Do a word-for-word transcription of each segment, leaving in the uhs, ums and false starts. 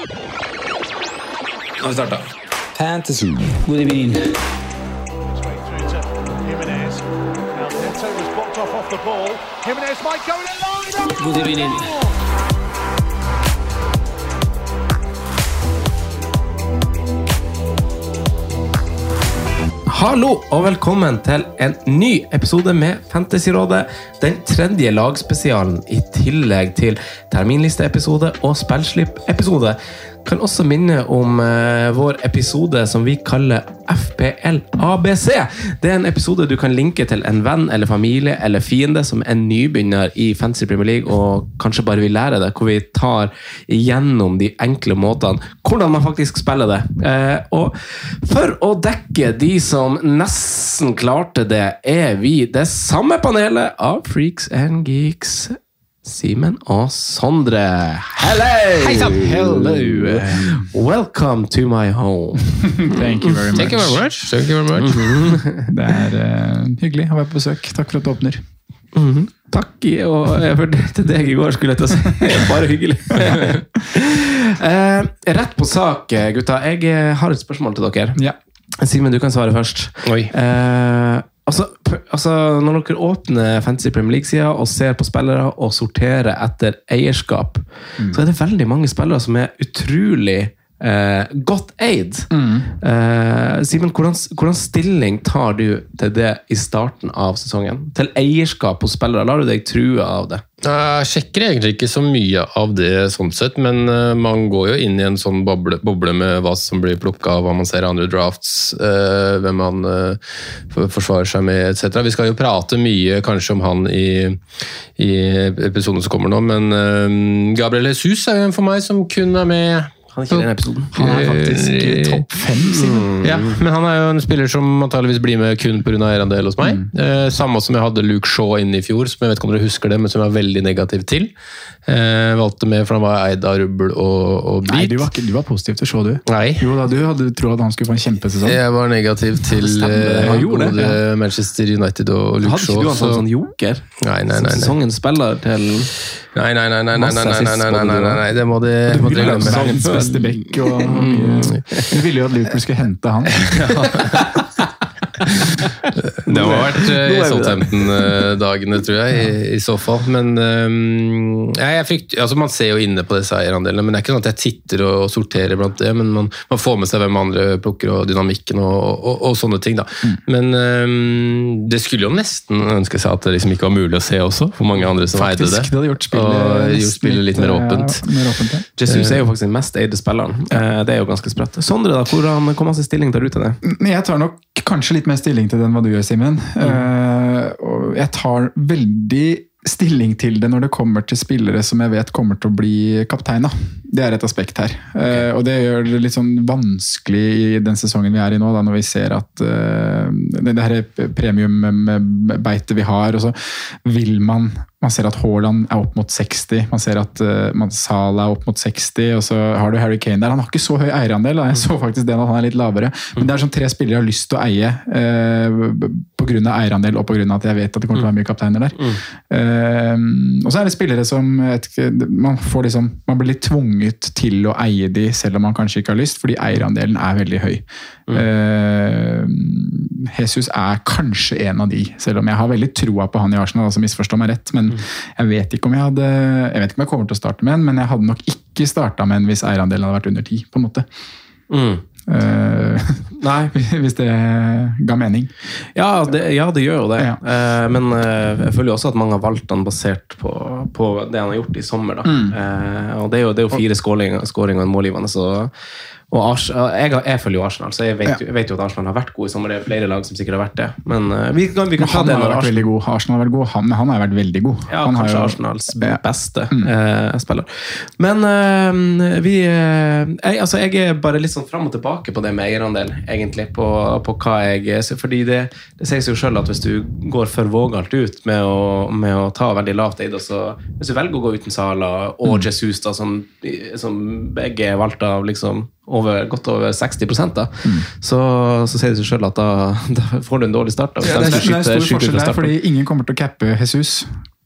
Nå har vi startet. Fantasy. Good evening. Good evening. Hallo og velkommen til en ny episode med Fantasyrådet, den tredje lagspesialen i tillegg til terminlisteepisode og spillslipp-episode. Kan også minne om uh, vår episode som vi kaller F P L A B C. Det er en episode du kan linke til en venn eller familie eller fiende som er nybegynner i Fantasy Premier League og kanskje bare vil lære det, hvor vi tar igjennom de enkle måtene hvordan man faktisk spiller det. Uh, og for å dekke de som nesten klarte det, er vi det samme panelet av Freaks and Geeks. Simen og Sondre. Hello! Hei sann! Hello! Welcome to my home. Thank you very much. Thank you very much. Thank you very much. Mm-hmm. Det er uh, hyggelig å være på besøk. Takk for at du åpner. Mm-hmm. Takk, og jeg hørte til deg i går, skulle jeg til å si. Bare hyggelig. uh, rett på sak, gutta. Jeg har et spørsmål til dere. Ja. Simen, du kan svare først. Oi. Uh, Altså, altså, når dere åpner Fantasy Premier League-sida og ser på spillere og sorterer etter eierskap, mm. så er det veldig mange spillere som er utrolig eh, godt eid. Mm. Eh, Simen, hvordan, hvordan stilling tar du til det i starten av sesongen? Til eierskap hos spillere? Lar du deg true av det? Jeg sjekker egentlig ikke så mye av det sånn sett, men uh, man går jo inn i en sånn boble, boble med hva som blir plukket av, hva man ser i andre drafts, uh, hvem man uh, forsvarer seg med, et cetera. Vi skal jo prate mye kanskje om han i, i episoden som kommer nå, men uh, Gabriel Jesus er jo en for meg som kun er med. Han er ikke den episoden. Han er faktisk topp fem, mm. Ja, men han er jo en spiller som antageligvis blir med kun på grunn av eierandel hos meg. Mm. Eh, samme som jeg hadde Luke Shaw inne i fjor, som jeg vet ikke om dere husker det, men som jeg var veldig negativ til. Eh, valgte med, for han var eid av rubbel og, og bit. Nei, du var, ikke, du var positiv til Shaw, du. Nei. Jo da, du hadde trodd at han skulle få en kjempesesong. Jeg var negativ til eh, gode ja. Manchester United og Luke Shaw. Hadde ikke du han sånn, sånn joker? Nei, nei, nei. nei. Sesongen spiller til... Nei, nei, nei, nei, nei, nei, nei, nei, nei, nei, nei, det må de Du ville glemme. verdens beste bekk, og du ville jo at Liverpool skulle hente han. Det har vært uh, i Southampton-dagene, tror jeg, i, i så fall. Men um, ja, jeg fikk, altså man ser jo inne på disse eierandelene, men det er ikke sånn at jeg titter og sorterer blant det, men man, man får med seg hvem andre plukker, og dynamikken og, og, og sånne ting. Da. Mm. Men um, det skulle jo nesten ønske seg at det liksom ikke var mulig å se også, for mange andre som faktisk, eide det. det hadde gjort spillet, og gjort spillet litt mer åpent. Ja, mer åpent ja. Jesus er jo faktisk den mest eide spilleren. Ja. Det er jo ganske sprøtt. Sondre, da, hvordan kom hans stilling der ute det? Jeg tar nok kanskje litt mer stilling til den hva du gjør, Simen. Mm. Uh, og jeg tar veldig stilling til det når det kommer til spillere som jeg vet kommer til å bli kaptein. Det er et aspekt her. Okay. Uh, og det gjør det litt sånn vanskelig i den sesongen vi er i nå, da, når vi ser at uh, det, det her premiumbeitet vi har, og så vil man Man ser at Haaland er opp mot seksti, man ser at uh, man Salah er opp mot seksti, og så har du Harry Kane der. Han har ikke så høy eierandel, jeg så faktisk den at han er litt lavere. Men det er sånn tre spillere jeg har lyst til å eie uh, på grunn av eierandel, og på grunn av at jeg vet at det kommer til å være mye kapteiner der. Mm. Uh, og så er det spillere som et, man, får liksom, man blir litt tvunget til å eie de, selv om man kanskje ikke har lyst, fordi eierandelen er veldig høy. Mm. Uh, Jesus er kanskje en av de, selv om jeg har veldig troa på han i Arsenal, altså misforstå meg rett, men jeg vet ikke om jeg hadde jeg vet ikke om jeg kommer til å starte med en, men jeg hadde nok ikke startet med en hvis eierandelen hadde vært under ti, på en måte. Mm. Uh, Nei, hvis det ga mening. Ja, det, ja, det gjør jo det. Ja. Uh, men uh, jeg føler jo også at mange har valgt han basert på, på det han har gjort i sommer. Da. Mm. Uh, og det er, jo, det er jo fire skåringer og en målgivende, så og Arsenal, jeg, jeg følger jo Arsenal, så jeg vet, ja. jeg vet jo at Arsenal har vært god i sommer. Det er flere lag som sikkert har vært det. Men uh, vi kan, vi kan ta han det har vært veldig god. Arsenal har vært god, han, han har vært veldig god. Ja, han kanskje har jo... Arsenals beste mm. uh, spiller. Men uh, vi uh, jeg, altså, jeg er bare litt sånn frem og tilbake på det med eierandel, egentlig, på, på hva jeg fordi det, det sier seg jo selv at hvis du går for vågalt ut med å, med å ta veldig lavt eid, så hvis du velger å gå uten Salah og mm. Jesus da, som, som begge er valgt av liksom over, godt over seksti prosent da, mm. så, så sier det seg selv at da, da får du en dårlig start da, ja, det, er, det er en stor forskjell der, fordi ingen kommer til å cappe Jesus.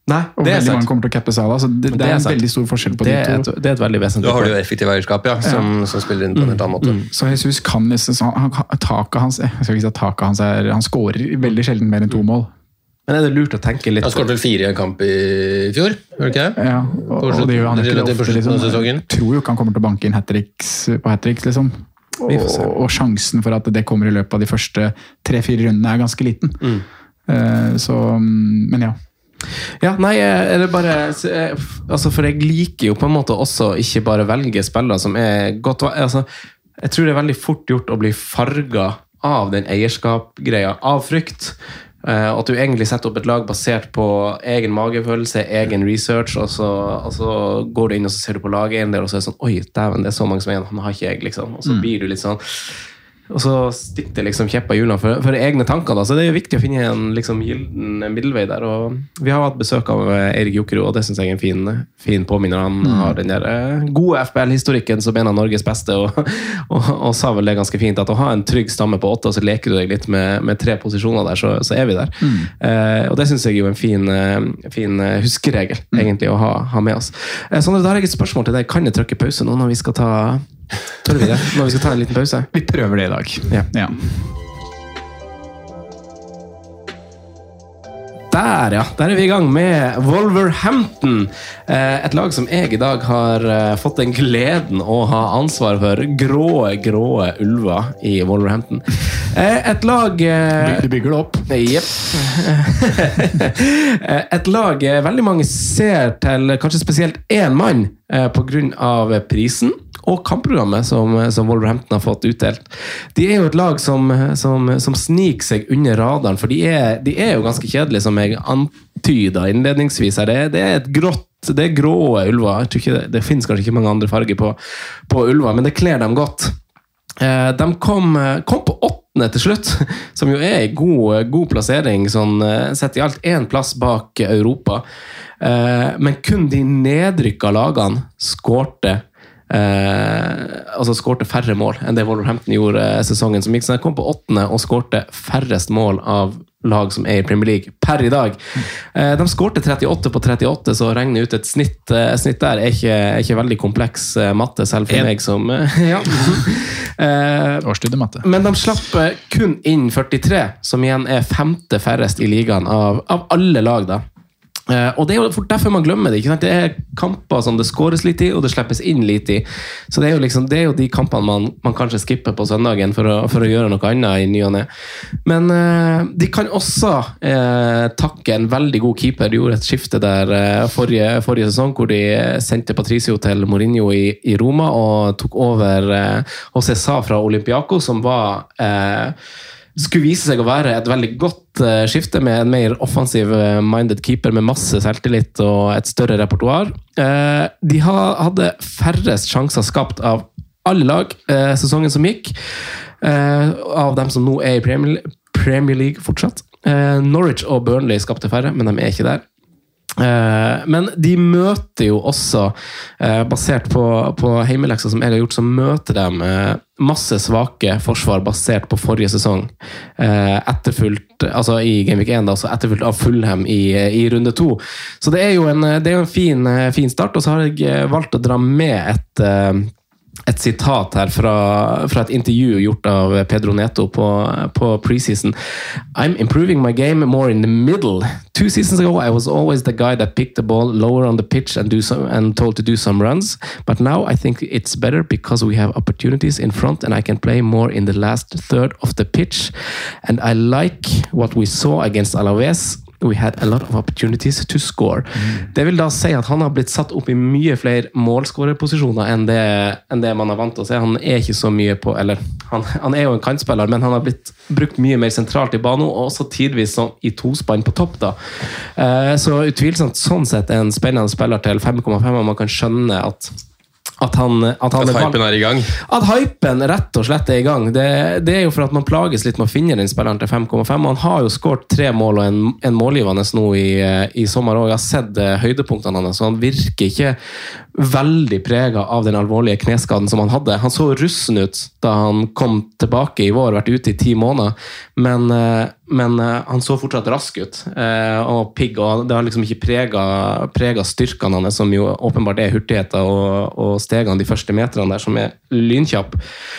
Nei, og det er veldig sant. mange kommer til å cappe Salah, så det, det det er er en sant. veldig stor forskjell på Det de er, to. et, det er et veldig Da vesentlig har du poeng. jo effektiv eierskap, ja, som, som spiller inn på en helt annen måte. Så Jesus kan nesten, så han, han, taket hans, jeg skal ikke si at taket hans er, han skårer veldig sjelden mer enn to mål. Men er det lurt å tenke litt Han skåret vel fire i en kamp i fjor, var det ikke det? Ja, og, og det gjør han ikke Relativt på ofte, slutten av liksom. sesongen. Jeg tror jo ikke han kommer til å banke inn hat-tricks på hat-tricks, liksom. Og, Vi får se. og sjansen for at det kommer i løpet av de første tre-fire rundene er ganske liten. Mm. Eh, så, men ja. Ja, nei, er det bare altså, for jeg liker jo på en måte også ikke bare velge spillere som er godt altså, jeg tror det er veldig fort gjort å bli farget av den eierskapgreia, av frykt. Uh, at du egentlig setter opp et lag basert på egen magefølelse, egen research, og så, og så går du inn og så ser du på laget en del, og så er det sånn, oi, dæven, det er så mange som er igjen, han har ikke jeg, liksom. Og så Mm. blir du litt sånn, og så stikker det liksom kjeppa i hjulene for, for egne tanker, da. Så det er jo viktig å finne en liksom gylden middelvei der, og vi har hatt besøk av Eirik Jokerud, og det synes jeg er en fin, fin påminner. Han Mm. har den der eh, gode F B L-historikken som en av Norges beste, og, og, og sa vel det ganske fint, at å ha en trygg stamme på åtte, og så leker du deg litt med, med tre posisjoner der, så, så er vi der. Mm. Eh, og det synes jeg jo er en fin, eh, fin eh, huskeregel, Mm. egentlig, å ha, ha med oss. Eh, Sondre, da har jeg et spørsmål til deg. Kan jeg trykke pause nå når vi skal ta... Tør vi det? Når vi skal ta en liten pause? Vi prøver det i dag. Ja. Ja. Der, ja. Der er vi i gang med Wolverhampton. Eh, Et lag som jeg i dag har eh, fått den gleden å ha ansvar for. Gråe, gråe ulver i Wolverhampton. Eh, Et lag eh, Du bygger det opp. Jepp. Et lag eh, veldig mange ser til kanskje spesielt én mann eh, på grunn av prisen og kampprogrammet som, som Wolverhampton har fått utdelt. De er jo et lag som, som, som sniker seg under radaren, for de er, de er jo ganske kjedelige, som jeg antyda innledningsvis her. Det, det er et grått, det er grå ulver. Jeg tror ikke det, det finnes kanskje ikke mange andre farger på, på ulver, men det kler dem godt. Eh, de kom, kom på åttende til slutt, som jo er en god, god plassering, sånn, sett i alt én plass bak Europa. Eh, men kun de nedrykka lagene skårte Eh, altså skårte færre mål enn det Wolverhampton gjorde eh, sesongen som gikk, så de kom på åttende og skårte færrest mål av lag som er i Premier League per i dag. Eh, de skårte trettiåtte på trettiåtte, så å regne ut et snitt, eh, snitt der er ikke, er ikke veldig kompleks eh, matte, selv for En. meg som eh, ja. eh, Årsstudiematte. men de slapp eh, kun inn førtitre, som igjen er femte færrest i ligaen av, av alle lag da. Uh, og det er jo derfor man glemmer det, ikke sant? Det er kamper som det skåres litt i, og det slippes inn litt i. Så det er jo, liksom, det er jo de kampene man, man kanskje skipper på søndagen for å, for å gjøre noe annet i ny og ne. Men uh, de kan også uh, takke en veldig god keeper. De gjorde et skifte der uh, forrige, forrige sesong, hvor de sendte Patricio til Mourinho i, i Roma, og tok over uh, José Sa fra Olympiakos, som var... Uh, skulle vise seg å være et veldig godt uh, skifte med en mer offensiv uh, minded keeper med masse selvtillit og et større repertoar. Uh, de ha, hadde færrest sjanser skapt av alle lag uh, sesongen som gikk, uh, av dem som nå er i Premier, Premier League fortsatt. Uh, Norwich og Burnley skapte færre, men de er ikke der. Uh, men de møter jo også, uh, basert på, på heimelekser som jeg har gjort, så møter de uh, masse svake forsvar basert på forrige sesong. Uh, etterfulgt, altså i Gameweek én da, så etterfulgt av Fulham i, i runde to. Så det er jo en, det er jo en fin, fin start, og så har jeg valgt å dra med et uh, et sitat her fra, fra et intervju gjort av Pedro Neto på, på preseason. I'm improving my game more in the middle. Two seasons ago I was always the guy that picked the ball lower on the pitch and, do some, and told to do some runs. But now I think it's better because we have opportunities in front and I can play more in the last third of the pitch. And I like what we saw against Alaves. We had a lot of opportunities to score. Mm. Det vil da si at han har blitt satt opp i mye flere målskårerposisjoner enn det, enn det man er vant til å se. Han er ikke så mye på, eller han, han er jo en kantspiller, men han har blitt brukt mye mer sentralt i banen, og også tidvis sånn i tospann på topp da. Eh, så utvilsomt sånn sett en spennende spiller til fem komma fem, og man kan skjønne at At, han, at, han At er hypen er i gang. At hypen rett og slett er i gang. Det, det er jo for at man plages litt med å finne den spilleren til fem komma fem. Han har jo skåret tre mål og en, en målgivende nå i, i sommer, og jeg har sett høydepunktene hans, så han virker ikke veldig preget av den alvorlige kneskaden som han hadde. Han så russen ut da han kom tilbake i vår, vært ute i ti måneder, men, men han så fortsatt rask ut, og pigg, og det har liksom ikke preget, preget styrkene hans, som jo åpenbart er hurtigheter og, og stegene de første meterne der, som er lynkjapp.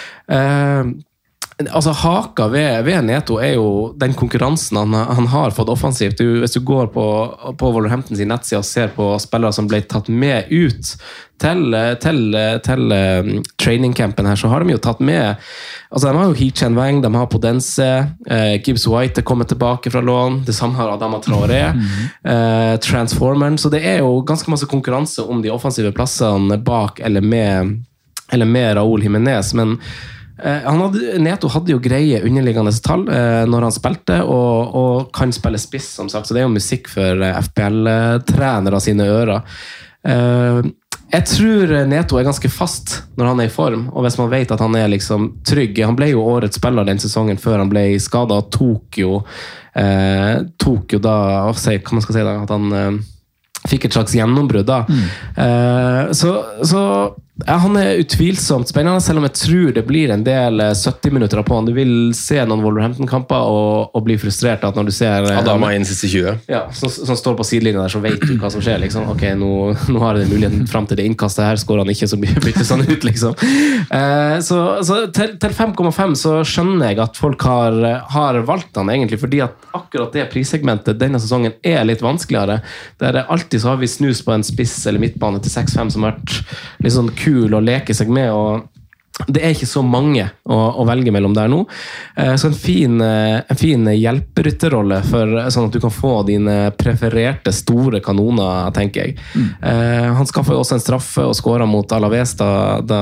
Eh, Altså haka ved, ved Neto er jo den konkurransen han, han har fått offensivt. Du, hvis du går på, på Wolverhampton sin nettside og ser på spillere som ble tatt med ut til, til, til um, trainingcampen her, så har de jo tatt med, altså de har jo Hee Chen Wang, de har Podense, uh, Gibbs White er kommet tilbake fra lån, det samme har Adama Traoré, uh, Transformeren, så det er jo ganske masse konkurranse om de offensive plassene bak eller med, eller med Raúl Jiménez, men Han hadde, Neto hadde jo greie underliggende tall eh, når han spilte, og, og kan spille spiss, som sagt, så det er jo musikk for F P L-trenere sine ører. Eh, jeg tror Neto er ganske fast når han er i form, og hvis man vet at han er liksom trygg. Han ble jo årets spiller den sesongen før han ble skadet, og tok jo, eh, tok jo da, hva man skal si da, at han eh, fikk et slags gjennombrudd da. Mm. Eh, så, så ja, han er utvilsomt spennende, selv om jeg tror det blir en del sytti minutter på han. Du vil se noen Wolverhampton-kamper og, og bli frustrert at når du ser Adama inn siste tjue. Ja, som, som står på sidelinjen der, så vet du hva som skjer. Liksom. Ok, nå, nå har jeg den muligheten frem til det innkastet her, skårer han ikke, så byttes han ut, liksom. Eh, så så til, til fem komma fem så skjønner jeg at folk har, har valgt han egentlig, fordi at akkurat det prissegmentet denne sesongen er litt vanskeligere. Der alltid så har vi snus på en spiss eller midtbane til seks fem som har vært litt sånn kul å leke seg med, og det er ikke så mange å, å velge mellom der nå. Så en fin, en fin hjelperytterrolle, for, sånn at du kan få dine prefererte store kanoner, tenker jeg. Mm. Han skaffet jo også en straffe og skåret mot Alaves da,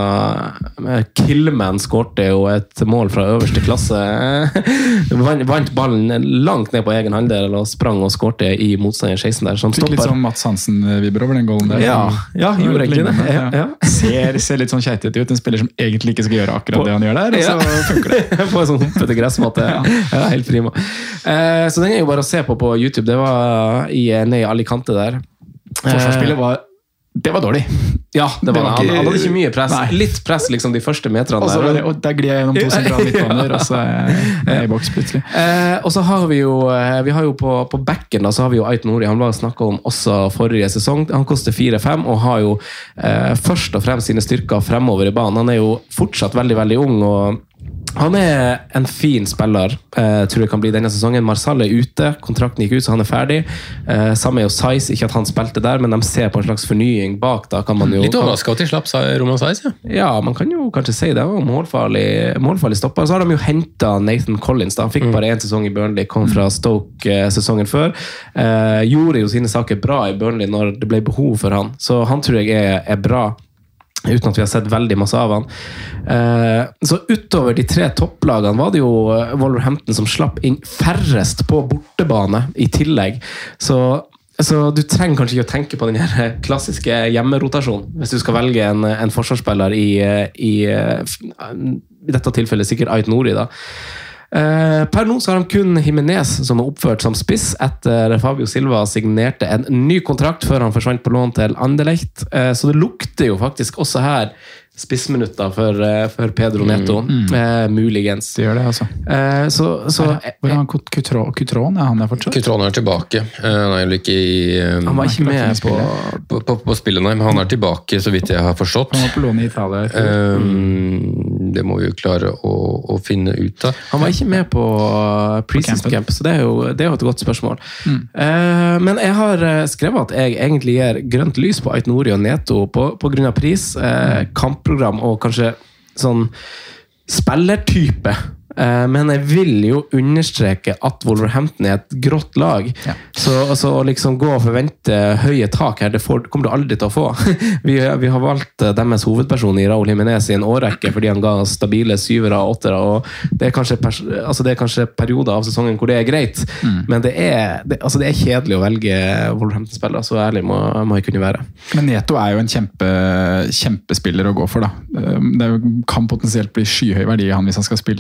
da Killman skårte jo et mål fra øverste klasse. Vant ballen langt ned på egen halvdel og sprang og skårte i motstander seksten der. Fikk litt sånn Mats Hansen-vibber over den goalen der. Ja, ja gjorde egentlig det. Ja, ja. Ser, ser litt sånn kjeitete ut, en spiller som egentlig ikke skal gjøre akkurat på, det han gjør der, og så ja. Funker det. På en sånn humpete gressmåte. Ja. Ja, helt prima. Eh, så den er jo bare å se på på YouTube. Det var i, ned i Alicante der. Forsvarsspillet var det var dårlig. Ja, det var, det var han, han hadde ikke mye press. Nei. Litt press liksom de første metrene og så, der. Og der glir jeg gjennom to sentrale midtbaner, og så er jeg i boks plutselig. Eh, og så har vi jo, vi har jo på, på backen da, så har vi jo Ait Nouri. Han var snakket om også forrige sesong. Han koster fire fem og har jo eh, først og fremst sine styrker fremover i banen. Han er jo fortsatt veldig, veldig ung, og han er en fin spiller, eh, tror jeg kan bli denne sesongen. Marsal er ute, kontrakten gikk ut, så han er ferdig. Eh, samme er jo Saiz, ikke at han spilte der, men de ser på en slags fornying bak. Da kan man jo... Litt overrasket at de slapp Roman Saiz, ja. Ja, man kan jo kanskje si det. Målfarlig, målfarlig stopper. Så har de jo hentet Nathan Collins. Da. Han fikk bare en sesong i Burnley, kom fra Stoke eh, sesongen før. Eh, gjorde jo sine saker bra i Burnley når det ble behov for han. Så han tror jeg er, er bra, uten at vi har sett veldig masse av han. Eh, så utover de tre topplagene var det jo Wolverhampton som slapp inn færrest på bortebane i tillegg. Så, så du trenger kanskje ikke å tenke på den her klassiske hjemmerotasjonen hvis du skal velge en, en forsvarsspiller i, i, i dette tilfellet sikkert Ait Nouri da. Uh, per nå så har de kun Jimenez som er oppført som spiss etter Fabio Silva signerte en ny kontrakt før han forsvant på lån til Anderlecht, uh, så det lukter jo faktisk også her spissminutter for, uh, for Pedro Neto, mm, mm. Uh, muligens. Det gjør det, altså. Uh, så, så, Hvor er han Coutron? Er han der fortsatt? Coutron er tilbake. Uh, han er jo ikke i... Um, han var ikke med på, på, på, på spillet, nei, men han er tilbake, så vidt jeg har forstått. Han var på lån i Italia. Um, det må vi jo klare å, å finne ut av. Han var ikke med på pre-season camp, så det er, jo, det er jo et godt spørsmål. Mm. Uh, men jeg har skrevet at jeg egentlig gir grønt lys på Ait Nouri og Neto på, på grunn av pris, uh, kampprogram og kanskje sånn spillertype. Men jeg vil jo understreke at Wolverhampton er et grått lag. Ja. Så, så liksom gå og forvente høye tak her, det får, kommer du aldri til å få. Vi, vi har valgt deres hovedperson i Raúl Jiménez i en årrekke, fordi han ga stabile syvere og åttere, og det er kanskje, pers- altså det er kanskje perioder av sesongen hvor det er greit, mm. men det er, det, altså det er kjedelig å velge Wolverhampton-spillere, så ærlig må, må jeg kunne være. Men Neto er jo en kjempe, kjempespiller å gå for, da. Det kan potensielt bli skyhøy verdi i han hvis han skal spille som en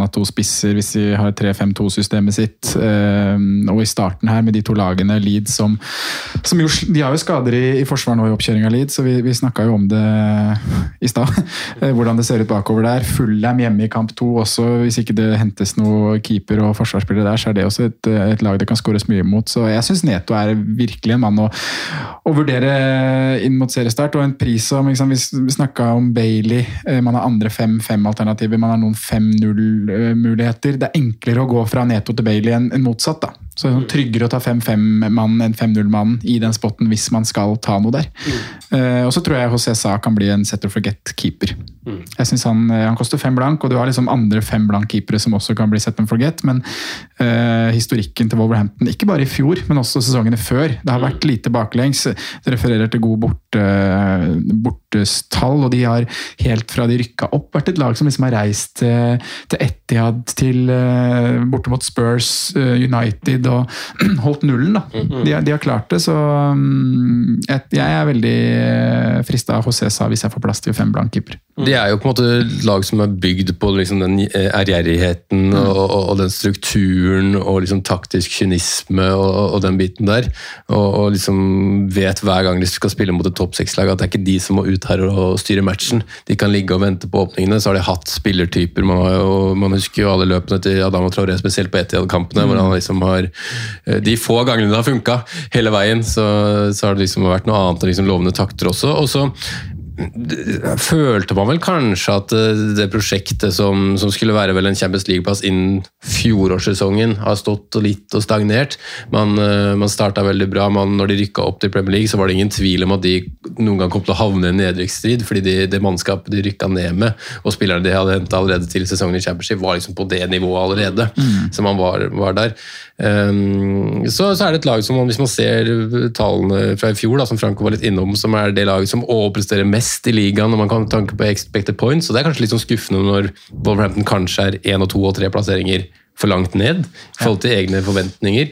av to spisser hvis de har tre fem to-systemet sitt. Og i starten her med de to lagene, Leeds som, som jo, de har jo skader i, i forsvar nå i oppkjøring av Leeds, så vi, vi snakket jo om det i stad. Hvordan det ser ut bakover der. Fulham hjemme i kamp to også, hvis ikke det hentes noe keeper og forsvarsspillere der, så er det også et, et lag det kan skåres mye mot. Så jeg synes Neto er virkelig en mann å, å vurdere inn mot seriestart, og en pris som, liksom, vi snakket om Bailey, man har andre fem fem alternativer, man har noen fem null muligheter. Det er enklere å gå fra Neto til Bailey enn en motsatt da. Så det er tryggere å ta fem fem mann enn fem null mann i den spotten hvis man skal ta noe der. Mm. Uh, og så tror jeg José Sa kan bli en set or forget keeper. Mm. Jeg synes han, han koster fem blank, og du har liksom andre fem blank keepere som også kan bli set or forget, men uh, historikken til Wolverhampton, ikke bare i fjor, men også sesongene før, det har vært lite baklengs. Det refererer til god borte, bortestall, og de har helt fra de rykket opp vært et lag som liksom har reist uh, til Etihad, til uh, borte mot Spurs, uh, United, og holdt nullen da. Mm-hmm. De, de har klart det, så um, jeg, jeg er veldig fristet av José Sa hvis jeg får plass til fem blank keeper. Det er jo på en måte lag som er bygd på liksom den ærgjerrigheten mm. og, og den strukturen og liksom taktisk kynisme og, og den biten der, og, og liksom vet hver gang de skal spille mot et topp seks-lag at det er ikke de som må ut her og styre matchen. De kan ligge og vente på åpningene, så har de hatt spillertyper, man, har jo, man husker jo alle løpene til Adama Traoré, spesielt på Etihad-kampene, mm. hvor han liksom har de få gangene det har funket hele veien, så, så har det liksom vært noe annet enn liksom lovende takter også, og så følte man vel kanskje at det prosjektet som, som skulle være vel en Champions League-plass innen fjorårssesongen har stått litt og stagnert. Man, man startet veldig bra, man, når de rykket opp til Premier League så var det ingen tvil om at de noen gang kom til å havne i en nedrykksstrid, fordi de, det mannskapet de rykket ned med, og spillerne de hadde hentet allerede til sesongen i Championship var liksom på det nivået allerede, mm. så man var, var der. Um, så, så er det et lag som, hvis man ser tallene fra i fjor, da, som Franco var litt innom, som er det laget som overpresterer mest i ligaen når man kan tanke på expected points, og det er kanskje litt sånn skuffende når Wolverhampton kanskje er en og to og tre plasseringer for langt ned, i forhold til egne forventninger.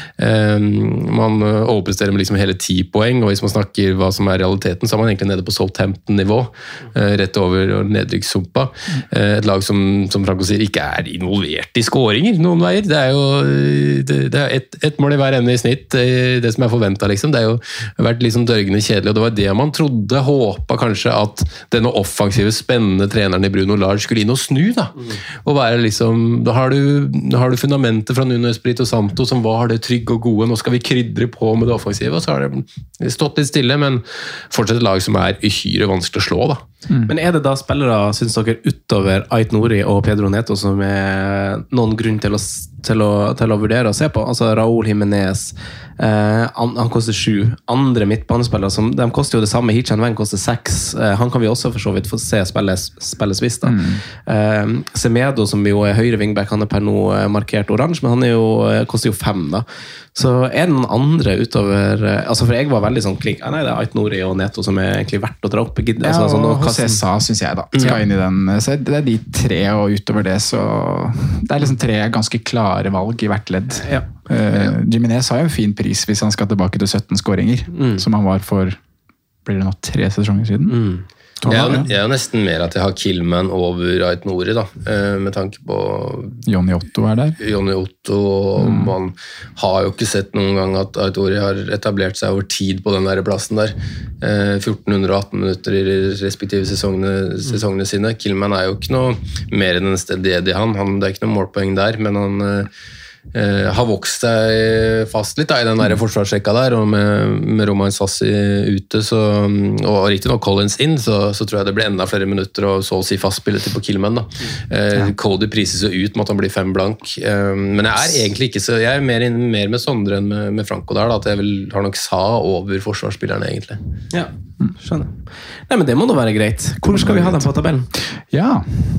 Um, man overpresterer med liksom hele ti poeng, og hvis man snakker hva som er realiteten, så er man egentlig nede på Southampton-nivå, uh, rett over nedrykkssumpa. Uh, et lag som, som Franco sier, ikke er involvert i skåringer noen veier. Det er jo det, det er ett et mål i hver ende i snitt, det som er forventet, liksom. Det har jo vært liksom dørgende kjedelig, og det var det man trodde, håpet kanskje at denne offensive, spennende treneren i Bruno Lage skulle inn og snu, da. Og være liksom, da har du Nå har du fundamentet fra Nuno Espirito Santo som var det trygge og gode, nå skal vi krydre på med det offensive, og så har det stått litt stille, men fortsatt et lag som er uhyre vanskelig å slå da. Mm. Men er det da spillere, synes dere, utover Ait Nouri og Pedro Neto som er noen grunn til å, til å, til å vurdere å se på? Altså Raúl Jiménez, eh, han, han koster sju. Andre midtbanespillere, som, de koster jo det samme. Hichan Weng koster seks. Eh, han kan vi også for så vidt få se spilles, spilles visst da. Mm. Eh, Semedo, som jo er høyre wingback, han er per nå markert oransje, men han er jo, koster jo fem da. Så er det noen andre utover, altså for jeg var veldig sånn klikk, nei det er Ait Nouri og Neto som er egentlig verdt å dra opp. Altså, ja, og sånn, José Sa synes jeg da, skal inn i den, så det er de tre, og utover det så, det er liksom tre ganske klare valg i hvert ledd. Ja. Uh, Jimenez har jo en fin pris hvis han skal tilbake til sytten skåringer, mm. som han var for, blir det nå tre sesonger siden? Mm. Jeg er, jeg er jo nesten mer at jeg har Killman over Ait Nouri da, med tanke på Jonny Otto er der. Jonny Otto, og mm. man har jo ikke sett noen gang at Ait Nouri har etablert seg over tid på den der plassen der. fjorten hundre og atten minutter i respektive sesongene, sesongene sine. Killman er jo ikke noe mer enn en stedighet i han. han, det er ikke noe målpoeng der, men han Uh, har vokst seg fast litt da, i den der forsvarsrekka der, og med, med Romain Sassi ute, så, og riktig nok Collins inn, så, så tror jeg det blir enda flere minutter og så å si fastspillet til på Killman da. Uh, ja. Cody prises jo ut med at han blir fem blank, uh, men jeg er egentlig ikke så, jeg er mer, inn, mer med Sondre enn med, med Franco der da, at jeg vil, har nok Sa over forsvarsspillerne egentlig. Ja, skjønner. Nei, men det må da være greit. Hvor skal vi ha dem på tabellen? Ja.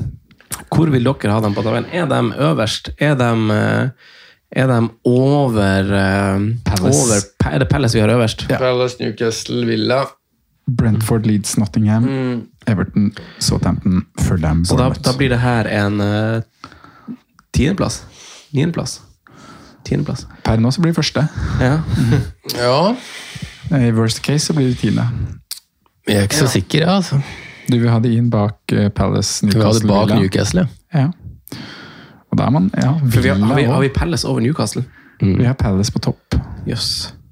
Hvor vil dere ha dem på tabellen? Er de øverst? Er de... Uh, Er de over, uh, over Er det Palace vi har øverst? Ja. Palace, Newcastle, Villa, Brentford, Leeds, Nottingham, mm. Everton, Southampton, Fulham, så da, da blir det her en uh, tiendeplass niendeplass tiendeplass per nå så blir det første ja. Ja. I worst case så blir det tiende. Jeg er ikke så ja. sikker altså. Du vil ha det inn bak uh, Palace, Newcastle, du vil ha det bak Villa. Newcastle, ja, ja. Og da er man, ja, For vi har, har, vi, Villa har vi også. Palace over Newcastle? Vi har Palace på topp. Jøss.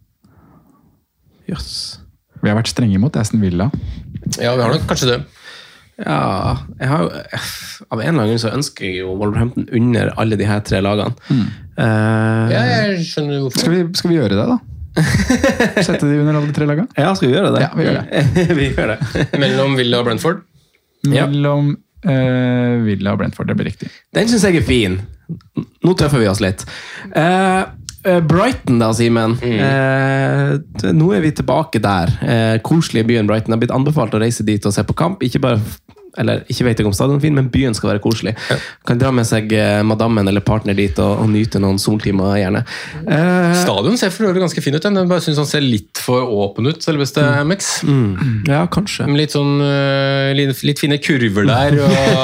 Jøss. Vi har vært strenge mot Aston Villa. Ja, vi har nok kanskje det. Ja, jeg har jo av en eller annen grunn så ønsker jeg jo Wolverhampton under alle de her tre lagene. Mm. Eh, Ja, jeg skjønner hvorfor. Skal vi, skal vi gjøre det, da? Sette de under alle tre lagene? ja, skal vi gjøre det? Ja, vi gjør det. vi gjør det. Mellom Villa og Brentford. Ja. Mellom eh, Villa og Brentford, det blir riktig. Den synes jeg er fin. Nå tøffer vi oss litt. Eh, eh, Brighton da, Simen. Eh, t- nå er vi tilbake der. Eh, koselige byen Brighton. Det har blitt anbefalt å reise dit og se på kamp. Ikke bare, eller ikke vet jeg om stadion er fin, men byen skal være koselig. Kan dra med seg eh, madammen eller partner dit og, og nyte noen soltimer gjerne. Eh, Stadion ser for øvrig ganske fin ut. Jeg bare synes han ser litt for åpen ut, selveste Amex. mm, ja, kanskje. Med litt sånn øh, litt, litt fine kurver der.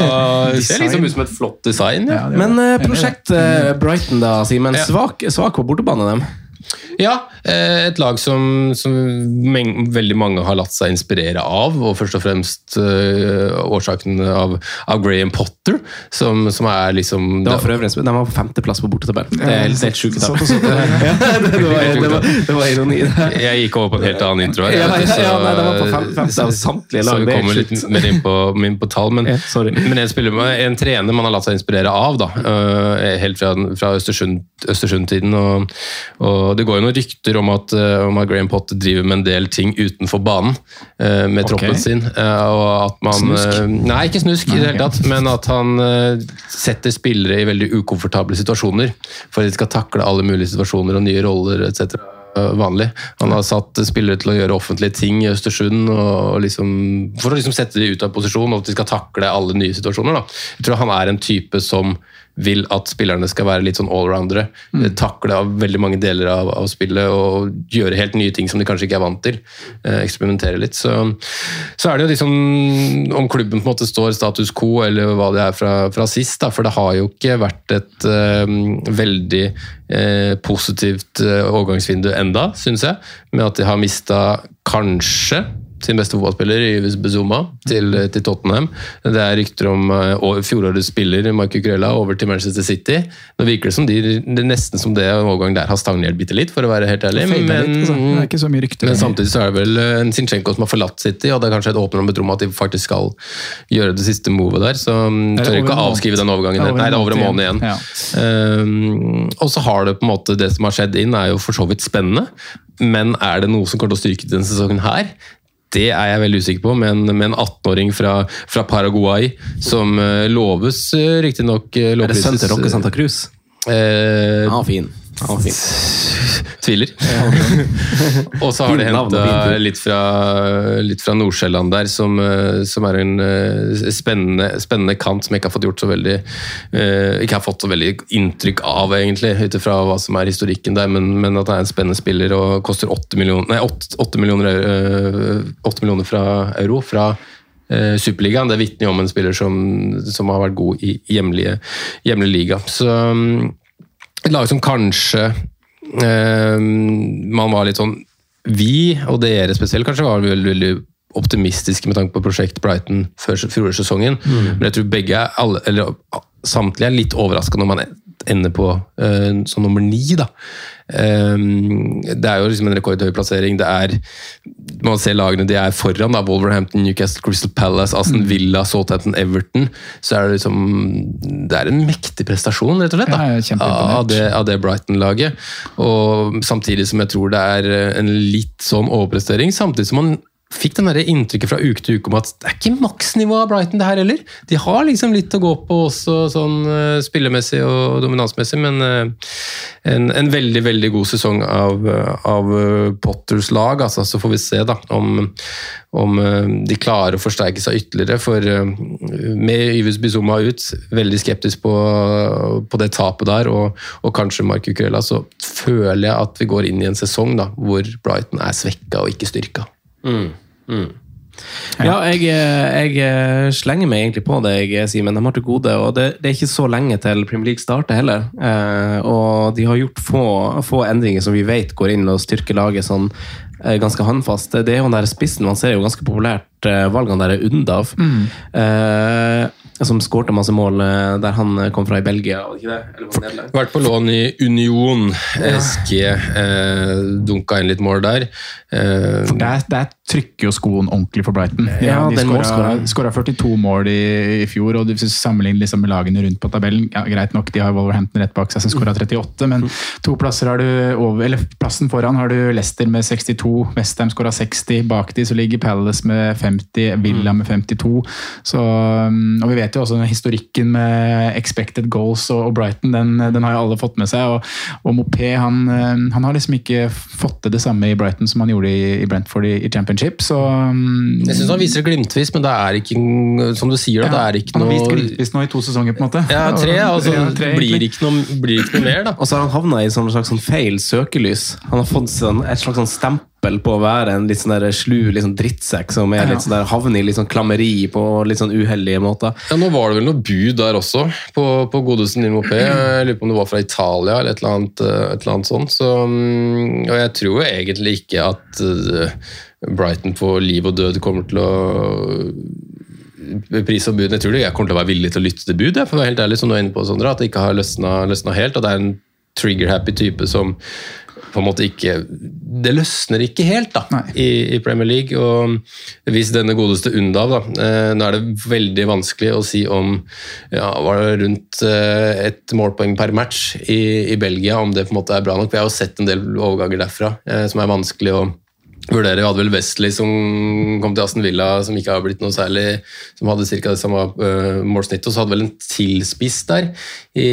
Og det ser liksom ut som et flott design. Ja, Ja, det gjør Men det. eh, prosjekt eh, Brighton da, Simen. Ja. Svak, svak på bortebane dem. ja eh, et lag som, som meng, veldig mange har latt seg inspirere av, og først og fremst øh, årsaken av, av Graham Potter, som, som er liksom... Det var for øvrig, de var på femteplass på bortetabellen. Det er helt, helt sjukt. Satt og så på det. Ja, det, det, var, det, var, det var ironi. Jeg gikk over på en helt annen intro her. Ja, vet du, ja, ja, så- nei, det var på fem- femte av samtlige lag, Så vi det er kommer helt litt sjukt. mer inn på, inn på tall, men, Ja, sorry. men en, spiller, en trener man har latt seg inspirere av, da, øh, helt fra, fra Østersund, Østersund-tiden, og, og det går jo noen rykter om at, øh, om at Graham Potter driver med en del ting utenfor banen øh, med Ok. troppen sin, øh, og at man... Snusk? øh, Nei, ikke snusk i det hele tatt, men at han øh, setter spillere i veldig ukomfortable situasjoner, for at de skal takle alle mulige situasjoner og nye roller, et cetera vanlig. Han har satt spillere til å gjøre offentlige ting i Østersund, og liksom, for å liksom sette de ut av posisjon, og at de skal takle alle nye situasjoner. Da. Jeg tror han er en type som vil at spillerne skal være litt sånn allroundere, mm. takle av veldig mange deler av, av spillet, og gjøre helt nye ting som de kanskje ikke er vant til. Eh, eksperimentere litt. Så, så er det jo liksom, om klubben på en måte står status quo, eller hva det er fra, fra sist, da, for det har jo ikke vært et eh, veldig eh, positivt eh, overgangsvindu enda, synes jeg, med at de har mistet kanskje sin beste fotballspiller, Yves Bizuma, til, til Tottenham. Det er rykter om uh, fjorårets spiller, Marco Cucurella, over til Manchester City. Nå virker det som de, det er nesten som det overgang der har stagnert bitte litt, for å være helt ærlig. Fader Men, litt, altså. Det er ikke så mye rykter. men samtidig så er det vel en Zinchenko som har forlatt City, og det er kanskje et åpent om at de faktisk skal gjøre det siste movet der, så um, det tør over ikke en å avskrive den overgangen. måned? Nei, det er over en måned igjen. Ja. Um, og så har det på en måte, det som har skjedd inn, er jo for så vidt spennende, men er det noe som kommer til å styrke denne sesongen her? Det er jeg veldig usikker på, men med en atten-åring fra, fra Paraguay, som uh, loves uh, riktig nok uh, Er det sønn til Roque Santa Cruz? Eh, Han var fin. Han var fin. Tviler. Og så har de Fint navn og fint hentet ord. litt fra, litt fra Nordsjælland der, som, eh, som er en eh, spennende, spennende kant som jeg ikke har fått gjort så veldig eh, ikke har fått så veldig inntrykk av, egentlig, ut ifra hva som er historikken der, men, men at det er en spennende spiller og koster åtte millioner, nei, åtte, åtte millioner, eh, åtte millioner fra euro fra eh, Superligaen. Det vitner jo om en spiller som, som har vært god i hjemlige, hjemlige liga. Så um, et lag som kanskje eh, man var litt sånn, vi og dere spesielt kanskje var veldig, veldig optimistiske med tanke på prosjekt Brighton før fjorårssesongen, mm. men jeg tror begge er alle, eller samtlige er litt overrasket når man ender på uh, som nummer ni da. Um, det er jo liksom en rekordhøy plassering, det er, man ser lagene de er foran da, Wolverhampton, Newcastle, Crystal Palace, Aston Villa, Southampton, Everton, så er det liksom, det er en mektig prestasjon rett og slett da, Ja, jeg er kjempeimponert. av det, av det Brighton-laget, og samtidig som jeg tror det er en litt sånn overprestering, samtidig som man fikk den der inntrykket fra uke til uke om at det er ikke maksnivå av Brighton det her heller. De har liksom litt å gå på også sånn uh, spillemessig og dominansmessig, men uh, en, en veldig, veldig god sesong av, uh, av uh, Potters lag, altså, så får vi se da, om, om uh, de klarer å forsterke seg ytterligere, for uh, med Yves Bizuma ut, veldig skeptisk på, på det tapet der, og, og kanskje Marco Cucurella, så føler jeg at vi går inn i en sesong da, hvor Brighton er svekket og ikke styrket. Mm. Mm. Ja, jeg, jeg slenger meg egentlig på det, jeg, Simen. De har til gode, og det, det er ikke så lenge til Premier League starter heller. Eh, og de har gjort få, få endringer som vi vet går inn og styrker laget sånn eh, ganske håndfast. Det er jo den der spissen, man ser jo ganske populært eh, valgene der er Undav. Mm. Eh, som skårte masse mål der han kom fra i Belgia, og ikke det? Eller var det Nederland? Vært på lån i Union, S G, eh, dunka inn litt mål der. Eh, For der, der trykker jo skoen ordentlig for Brighton. Ja, de den målskåren. skåret førtito mål i, i fjor, og hvis du sammenligner liksom med lagene rundt på tabellen, ja, greit nok, de har Wolverhampton rett bak seg som skåret trettiåtte, men to plasser har du over, eller plassen foran har du Leicester med sekstito, West Ham skåret seksti, bak de så ligger Palace med femti, Villa med femtito, så, og vi vet jo også historikken med expected goals og, og Brighton, den, den har jo alle fått med seg, og, og Mopé, han, han har liksom ikke fått til det samme i Brighton som han gjorde i, i Brentford i, i Championship, så jeg synes han viser det glimtvis, men det er ikke, som du sier da, ja, det er ikke han noe... Han har vist glimtvis nå i to sesonger på en måte. Ja, tre, altså ja, tre, blir, ikke noe, blir ikke noe mer da. Og så har han havnet i sånn slags sånn feil søkelys. Han har fått sånn, et slags sånn stempel på å være en litt sånn der slu, litt sånn drittsekk, som er litt sånn der havner i litt sånn klammeri på litt sånn uheldige måter. Ja, nå var det vel noe bud der også, på, på godeste Neil Mopé. Jeg lurer på om det var fra Italia, eller et eller annet, et eller annet sånt. Så, og jeg tror jo egentlig ikke at Brighton på liv og død kommer til å pris og bud. Jeg tror det jeg kommer til å være villig til å lytte til bud, for å være helt ærlig, som du er inne på, Sondre, at det ikke har løsnet, løsnet helt, og det er en trigger-happy type som på en måte ikke, det løsner ikke helt da, i, i Premier League, og hvis denne godeste Undav da, eh, nå er det veldig vanskelig å si om, ja, var det rundt eh, et målpoeng per match i, i Belgia, om det på en måte er bra nok, for jeg har jo sett en del overganger derfra, eh, som er vanskelig å vurdere. Vi hadde vel Wesley som kom til Aston Villa, som ikke har blitt noe særlig, som hadde cirka det samme uh, målsnitt, og så hadde vel en tilspiss der, i,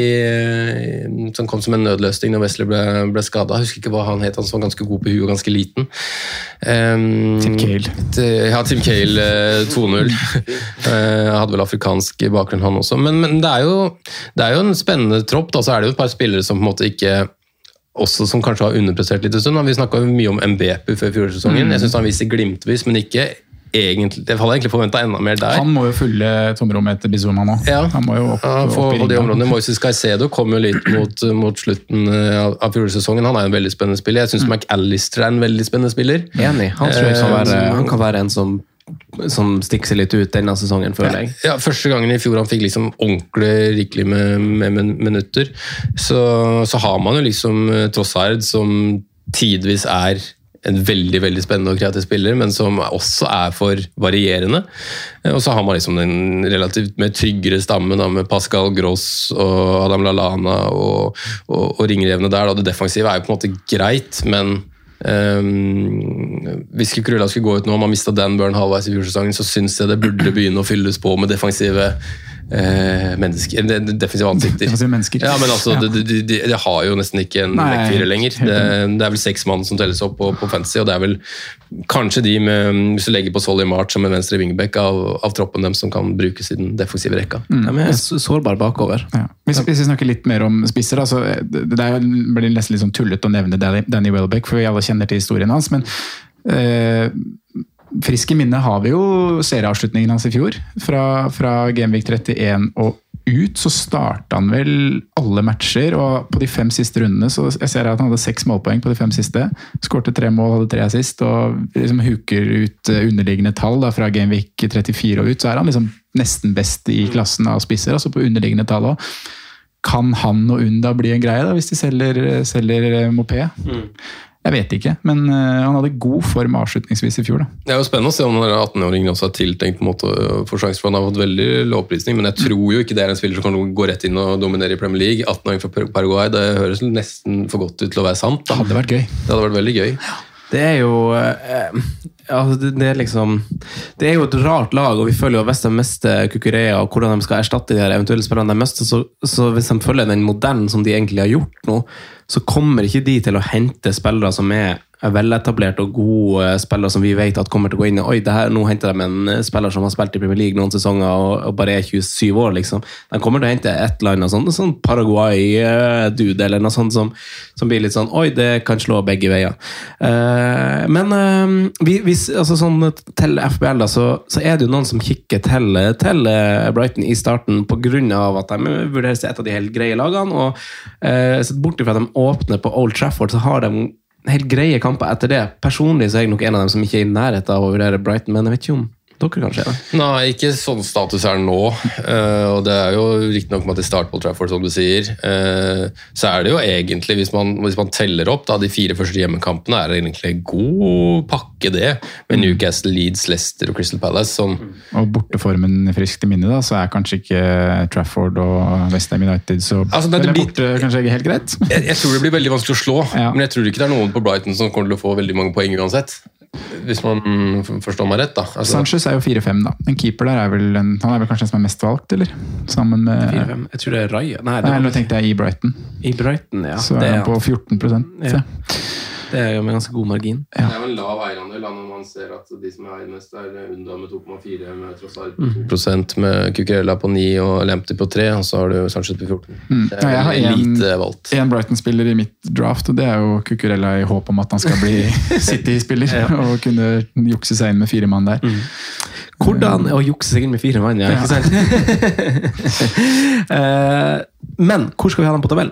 som kom som en nødløsning når Wesley ble, ble skadet. Jeg husker ikke hva han het, han som var ganske god på huet og ganske liten. Um, Tim Cahill. Ja, Tim Cahill uh, to null. uh, hadde vel afrikansk bakgrunn han også, men, men det, er jo, det er jo en spennende tropp, da, så er det jo et par spillere som på en måte ikke også som kanskje har underprestert litt en stund. Vi snakket mye om Mbappé før fjorårssesongen. Mm. Jeg synes han viser glimtvis, men ikke egentlig. Jeg hadde egentlig forventet enda mer der. Han må jo fylle tomrommet etter Bizuma nå. Ja, han må jo opp, ja, for, opp i de områdene. Moises Caicedo kom jo litt mot, mot slutten av, av fjorårssesongen. Han er jo en veldig spennende spiller. Jeg synes mm. McAllister er en veldig spennende spiller. Enig. Han tror jeg kan være, han kan være en som som stikker seg litt ut denne sesongen, føler jeg. Ja, første gangen i fjor han fikk liksom ordentlig rikelig med, med minutter, så, så har man jo liksom Trossard som tidvis er en veldig, veldig spennende og kreativ spiller, men som også er for varierende. Og så har man liksom den relativt mer tryggere stammen da, med Pascal Gross og Adam Lallana og, og, og ringrevne der. Da. Det defensive er jo på en måte greit, men Um, hvis Kukurella skulle gå ut nå, om han mistet Dan Burn halvveis i fjordsesongen, så synes jeg det burde begynne å fylles på med defensive eh, mennesker, defensive ansikter. Defensive mennesker. Ja, men altså, ja. Det, det, det, det har jo nesten ikke en backfire lenger. Det, det er vel seks mann som telles opp på, på fantasy, og det er vel kanskje de med, hvis du legger på Solly March som en venstre wingback av, av troppen dem som kan brukes i den defensive rekka. Mm. Ja, men jeg er sårbar bakover. Ja. Hvis, hvis vi snakker litt mer om spisser, altså, det, det er, blir nesten litt sånn tullet å nevne Danny, Danny Welbeck, for vi alle kjenner til historien hans, men eh, friske minne har vi jo serieavslutningen hans i fjor. Fra, fra Gameweek trettien og ut så startet han vel alle matcher, og på de fem siste rundene så jeg ser at han hadde seks målpoeng på de fem siste. Skårte tre mål, hadde tre assist, og liksom huker ut underliggende tall da, fra Gameweek trettifire og ut, så er han liksom nesten best i klassen av spisser, altså på underliggende tall også. Kan han og Unda bli en greie da, hvis de selger, selger Mopé? Mm. Jeg vet ikke, men uh, han hadde god form avslutningsvis i fjor. Da. Det er jo spennende å se om den atten-åringen også har tiltenkt på en måte for sjanse, for han har fått veldig lovprisning, men jeg tror jo ikke det er en spiller som kan gå rett inn og dominere i Premier League. atten-åring fra Paraguay, det høres nesten for godt ut til å være sant. Da. Det hadde vært gøy. Det hadde vært veldig gøy. Det er jo eh, altså det, det er liksom det er jo et rart lag, og vi føler jo hvis de mister Kukurea og hvordan de skal erstatte de her eventuelle spillerne de mister, så, så hvis de følger den modellen som de egentlig har gjort nå, så kommer ikke de til å hente spillere som er veletablert og gode spillere som vi vet at kommer til å gå inn. Oi, det her, nå henter de en spiller som har spilt i Premier League noen sesonger og, og bare er tjuesyv år, liksom. De kommer til å hente et eller annet sånn, sånn Paraguay-dude eller noe sånt som, som blir litt sånn, oi, det kan slå begge veier. Uh, men uh, vi, vi, altså sånn, til F B L da, så, så er det jo noen som kikker til, til Brighton i starten på grunn av at de vurderes til et av de helt greie lagene, og uh, sett bort ifra at de åpner på Old Trafford, så har de helt greie kamper etter det. Personlig så er jeg nok en av dem som ikke er i nærheten av å vurdere Brighton, men jeg vet ikke om Dere kanskje det? Nei, ikke sånn status er nå. Uh, og det er jo riktig nok med at de starter på Trafford, som du sier. Uh, så er det jo egentlig, hvis man, hvis man teller opp, da, de fire første hjemmekampene er det egentlig en god pakke det, med Newcastle, Leeds, Leicester og Crystal Palace. Som og borteformen friskt i minne, da, så er kanskje ikke Trafford og West Ham United så altså, det, det blir, borte, kanskje ikke helt greit. jeg, jeg tror det blir veldig vanskelig å slå, ja. Men jeg tror ikke det er noen på Brighton som kommer til å få veldig mange poeng uansett. Hvis man forstår meg rett, da. Altså, Sanchez er jo fire fem, da. En keeper der er vel, en, han er vel kanskje den som er mest valgt, eller? Sammen med fire fem. Jeg tror det er Raya. Nei, Nei nå tenkte jeg i Brighton. I Brighton, ja. Så er han på fjorten prosent. Ja. Det er jo med ganske god margin. Ja. Det er jo en lav eierandel når man ser at de som er eier mest er Unda med to komma fire, med Trossard på to prosent, med Cucurella på ni og Lamptey på tre, og så har du Sanchez på fjorten. Mm. Det er ja, jeg har lite valgt. En Brighton-spiller i mitt draft, og det er jo Cucurella i håp om at han skal bli City-spiller, ja. Og kunne jukse seg inn med fire mann der. Mm. Hvordan å jukse seg inn med fire mann, ja, ikke sant? Men hvor skal vi ha den på tabellen?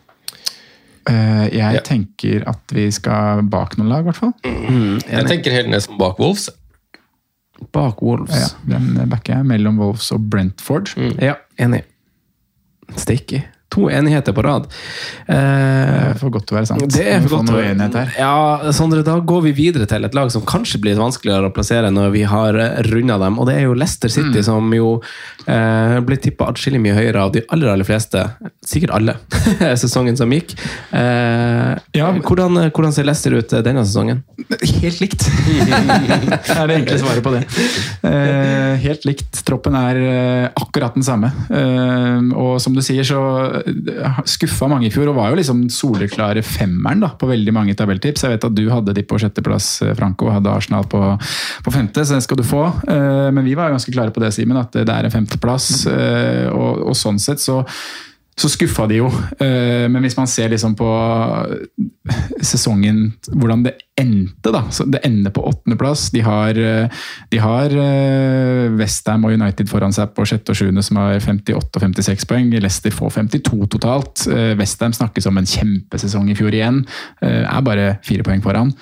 Uh, jeg ja. tenker at vi skal bak noen lag, i hvert fall. Mm, jeg tenker helt ned som bak Wolves. Bak Wolves? Ja, den backer jeg mellom Wolves og Brentford. Mm. Ja, enig. Sticky. To enigheter på rad. Eh, det er for godt til å være sant. Det er for godt til å være enighet her. Ja, Sondre, da går vi videre til et lag som kanskje blir vanskeligere å plassere når vi har rundet dem, og det er jo Leicester City, mm. som jo eh, ble tippet atskillig mye høyere av de aller, aller fleste, sikkert alle, sesongen som gikk. Eh, ja. hvordan, hvordan ser Leicester ut denne sesongen? Helt likt. Det er det enkle svaret på det. Eh, helt likt. Troppen er akkurat den samme. Eh, og som du sier, så skuffa mange i fjor, og var jo liksom soleklare femmeren da, på veldig mange tabelltips. Jeg vet at du hadde de på sjetteplass, Franco, og hadde Arsenal på, på femte, så det skal du få. Men vi var ganske klare på det, Simen, at det er en femteplass, og, og sånn sett så så skuffa de jo, men hvis man ser liksom på sesongen, hvordan det endte da, så det ender på åttende plass, de har, de har West Ham og United foran seg på sjette og sjuende som har femtiåtte og femtiseks poeng, Leicester får femtito totalt, West Ham snakkes om en kjempesesong i fjor igjen, er bare fire poeng foran.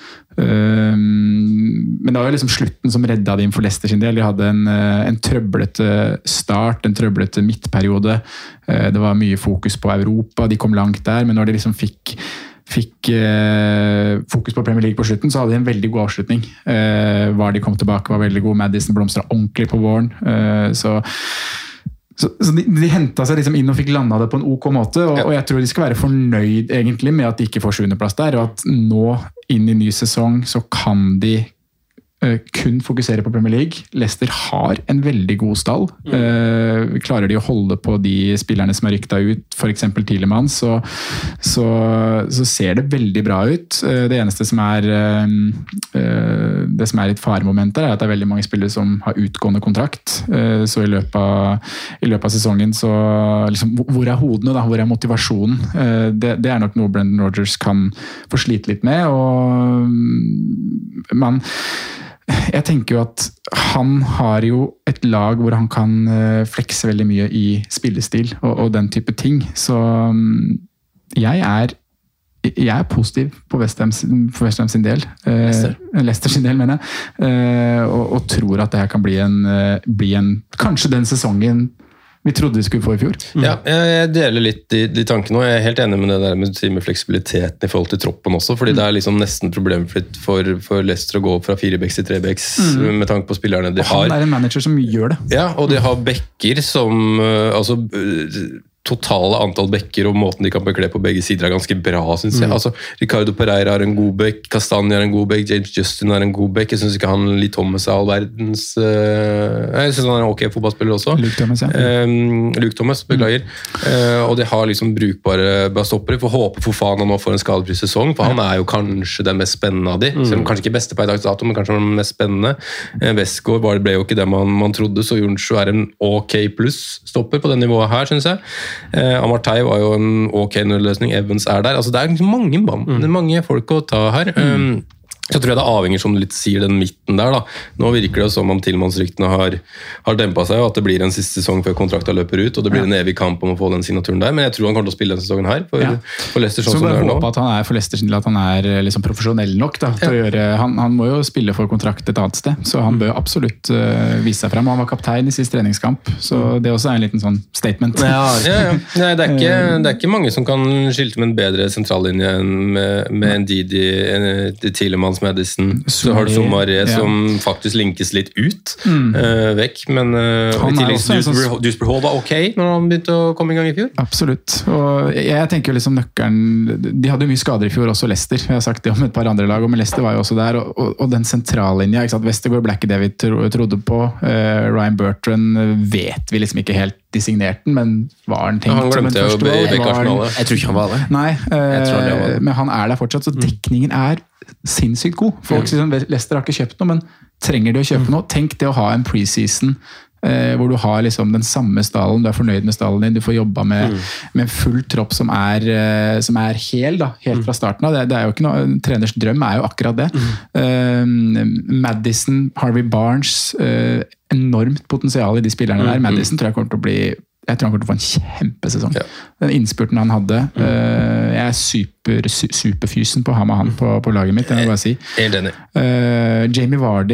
Men det var jo liksom slutten som redda dem for Leicester sin del. De hadde en, en trøblete start, en trøblete midtperiode. Det var mye fokus på Europa, de kom langt der, men når de liksom fikk fikk eh, fokus på Premier League på slutten, så hadde de en veldig god avslutning. Eh, var de kom tilbake var veldig god, Maddison blomstra ordentlig på våren, eh, så Så, så de, de hentet seg liksom inn og fikk landet det på en ok måte, og, ja. og jeg tror de skal være fornøyd egentlig med at de ikke får sjuendeplass der, og at nå inn i ny sesong så kan de uh, kun fokusere på Premier League. Leicester har en veldig god stall. Mm. Uh, klarer de å holde på de spillerne som har rykta ut, for eksempel Tielemans, så, så, så ser det veldig bra ut. Uh, det eneste som er uh, uh, det som er litt faremoment der, er at det er veldig mange spillere som har utgående kontrakt. Uh, så i løpet av, i løpet av sesongen, så liksom, hvor er hodene da? Hvor er motivasjonen? Uh, det, det er nok noe Brendan Rodgers kan få slite litt med, og man jeg tenker jo at han har jo et lag hvor han kan flekse veldig mye i spillestil og, og den type ting. Så jeg er, jeg er positiv på West Ham, for West Ham sin del. Leicester. Eh, Leicester sin del, mener jeg. Eh, og, og tror at det her kan bli en, bli en kanskje den sesongen vi trodde vi skulle få i fjor. Mm. Ja, jeg deler litt de, de tankene, og jeg er helt enig med det der med, med fleksibiliteten i forhold til troppen også, fordi mm. det er liksom nesten problemfritt for, for Leicester å gå opp fra firebacks til trebacks mm. med tanke på spillerne de har. Han er en manager som gjør det. Ja, og de har bekker som altså totale antall bekker og måten de kan bekle på begge sider er ganske bra, synes jeg. Mm. Altså, Ricardo Pereira har en god bekk, Castagna har en god bekk, James Justin har en god bekk. Jeg synes ikke han Lee Thomas er all verdens uh, jeg synes han er en ok fotballspiller også. Luke Thomas, ja. Um, Luke Thomas, beklager. Mm. Uh, og de har liksom brukbare stoppere. For håpe for faen han nå får en skadefri sesong, for han er jo kanskje den mest spennende av de. Mm. Selv om kanskje ikke beste på i dags dato, men kanskje den mest spennende. Uh, Westgård ble jo ikke det man, man trodde, så Jonsson er en ok pluss stopper på det nivået her, synes jeg. Uh, Amartey var jo en ok nødløsning, Evans er der, altså det er mange mann, mm. det er mange folk å ta her. Um, Så jeg tror jeg det avhenger, som du litt sier, den midten der. da. Nå virker det som om Tillmannsryktene har, har dempet seg, og at det blir en siste sesong før kontrakten løper ut, og det blir ja. en evig kamp om å få den signaturen der. Men jeg tror han kommer til å spille den sesongen her, for, ja. for Leicester sånn så som det er nå. Så bare håpe at han er for Leicester sin del, at han er liksom profesjonell nok da, til ja. å gjøre, han, han må jo spille for kontrakt et annet sted, så han bør absolutt uh, vise seg frem. Han var kaptein i siste treningskamp, så det også er en liten sånn statement. Ja, ja, ja. Nei, det, er ikke, det er ikke mange som kan skilte med en bedre sentrallinje enn med, med en Didi, en Tielemans, Madison, så har du Soumaré ja. som faktisk linkes litt ut, mm. uh, vekk, men uh, i tillegg Dewsbury Hall var ok når han begynte å komme i gang i fjor. Absolutt, og jeg, jeg tenker jo liksom nøkkelen, de hadde jo mye skader i fjor også Leicester, jeg har sagt det om et par andre lag, men Leicester var jo også der, og, og, og den sentrallinja, ikke sant, Vestergaard, Blackie David tro, trodde på, uh, Ryan Bertrand vet vi liksom ikke helt de signerte den, men var han tenkt ja, han glemte jo i Beck-Arsenalet. Jeg tror ikke han var det. Nei, uh, men han er der fortsatt, så dekningen er sinnssykt god. Folk sier sånn, Leicester har ikke kjøpt noe, men trenger de å kjøpe noe? Tenk det å ha en preseason eh, hvor du har liksom den samme stallen, du er fornøyd med stallen din, du får jobba med, mm. med full tropp som er, eh, som er hel, da, helt fra starten av. Det, det er jo ikke noe, en treners drøm er jo akkurat det. Mm. Uh, Madison, Harvey Barnes, uh, enormt potensial i de spillerne der. Madison tror jeg kommer til å bli Jeg tror han kommer til å få en kjempesesong. Ja. Den innspurten han hadde, mm. uh, jeg er super, su, superfysen på å ha med han på, på laget mitt, det må jeg bare si. Helt enig. Uh, Jamie Vardy,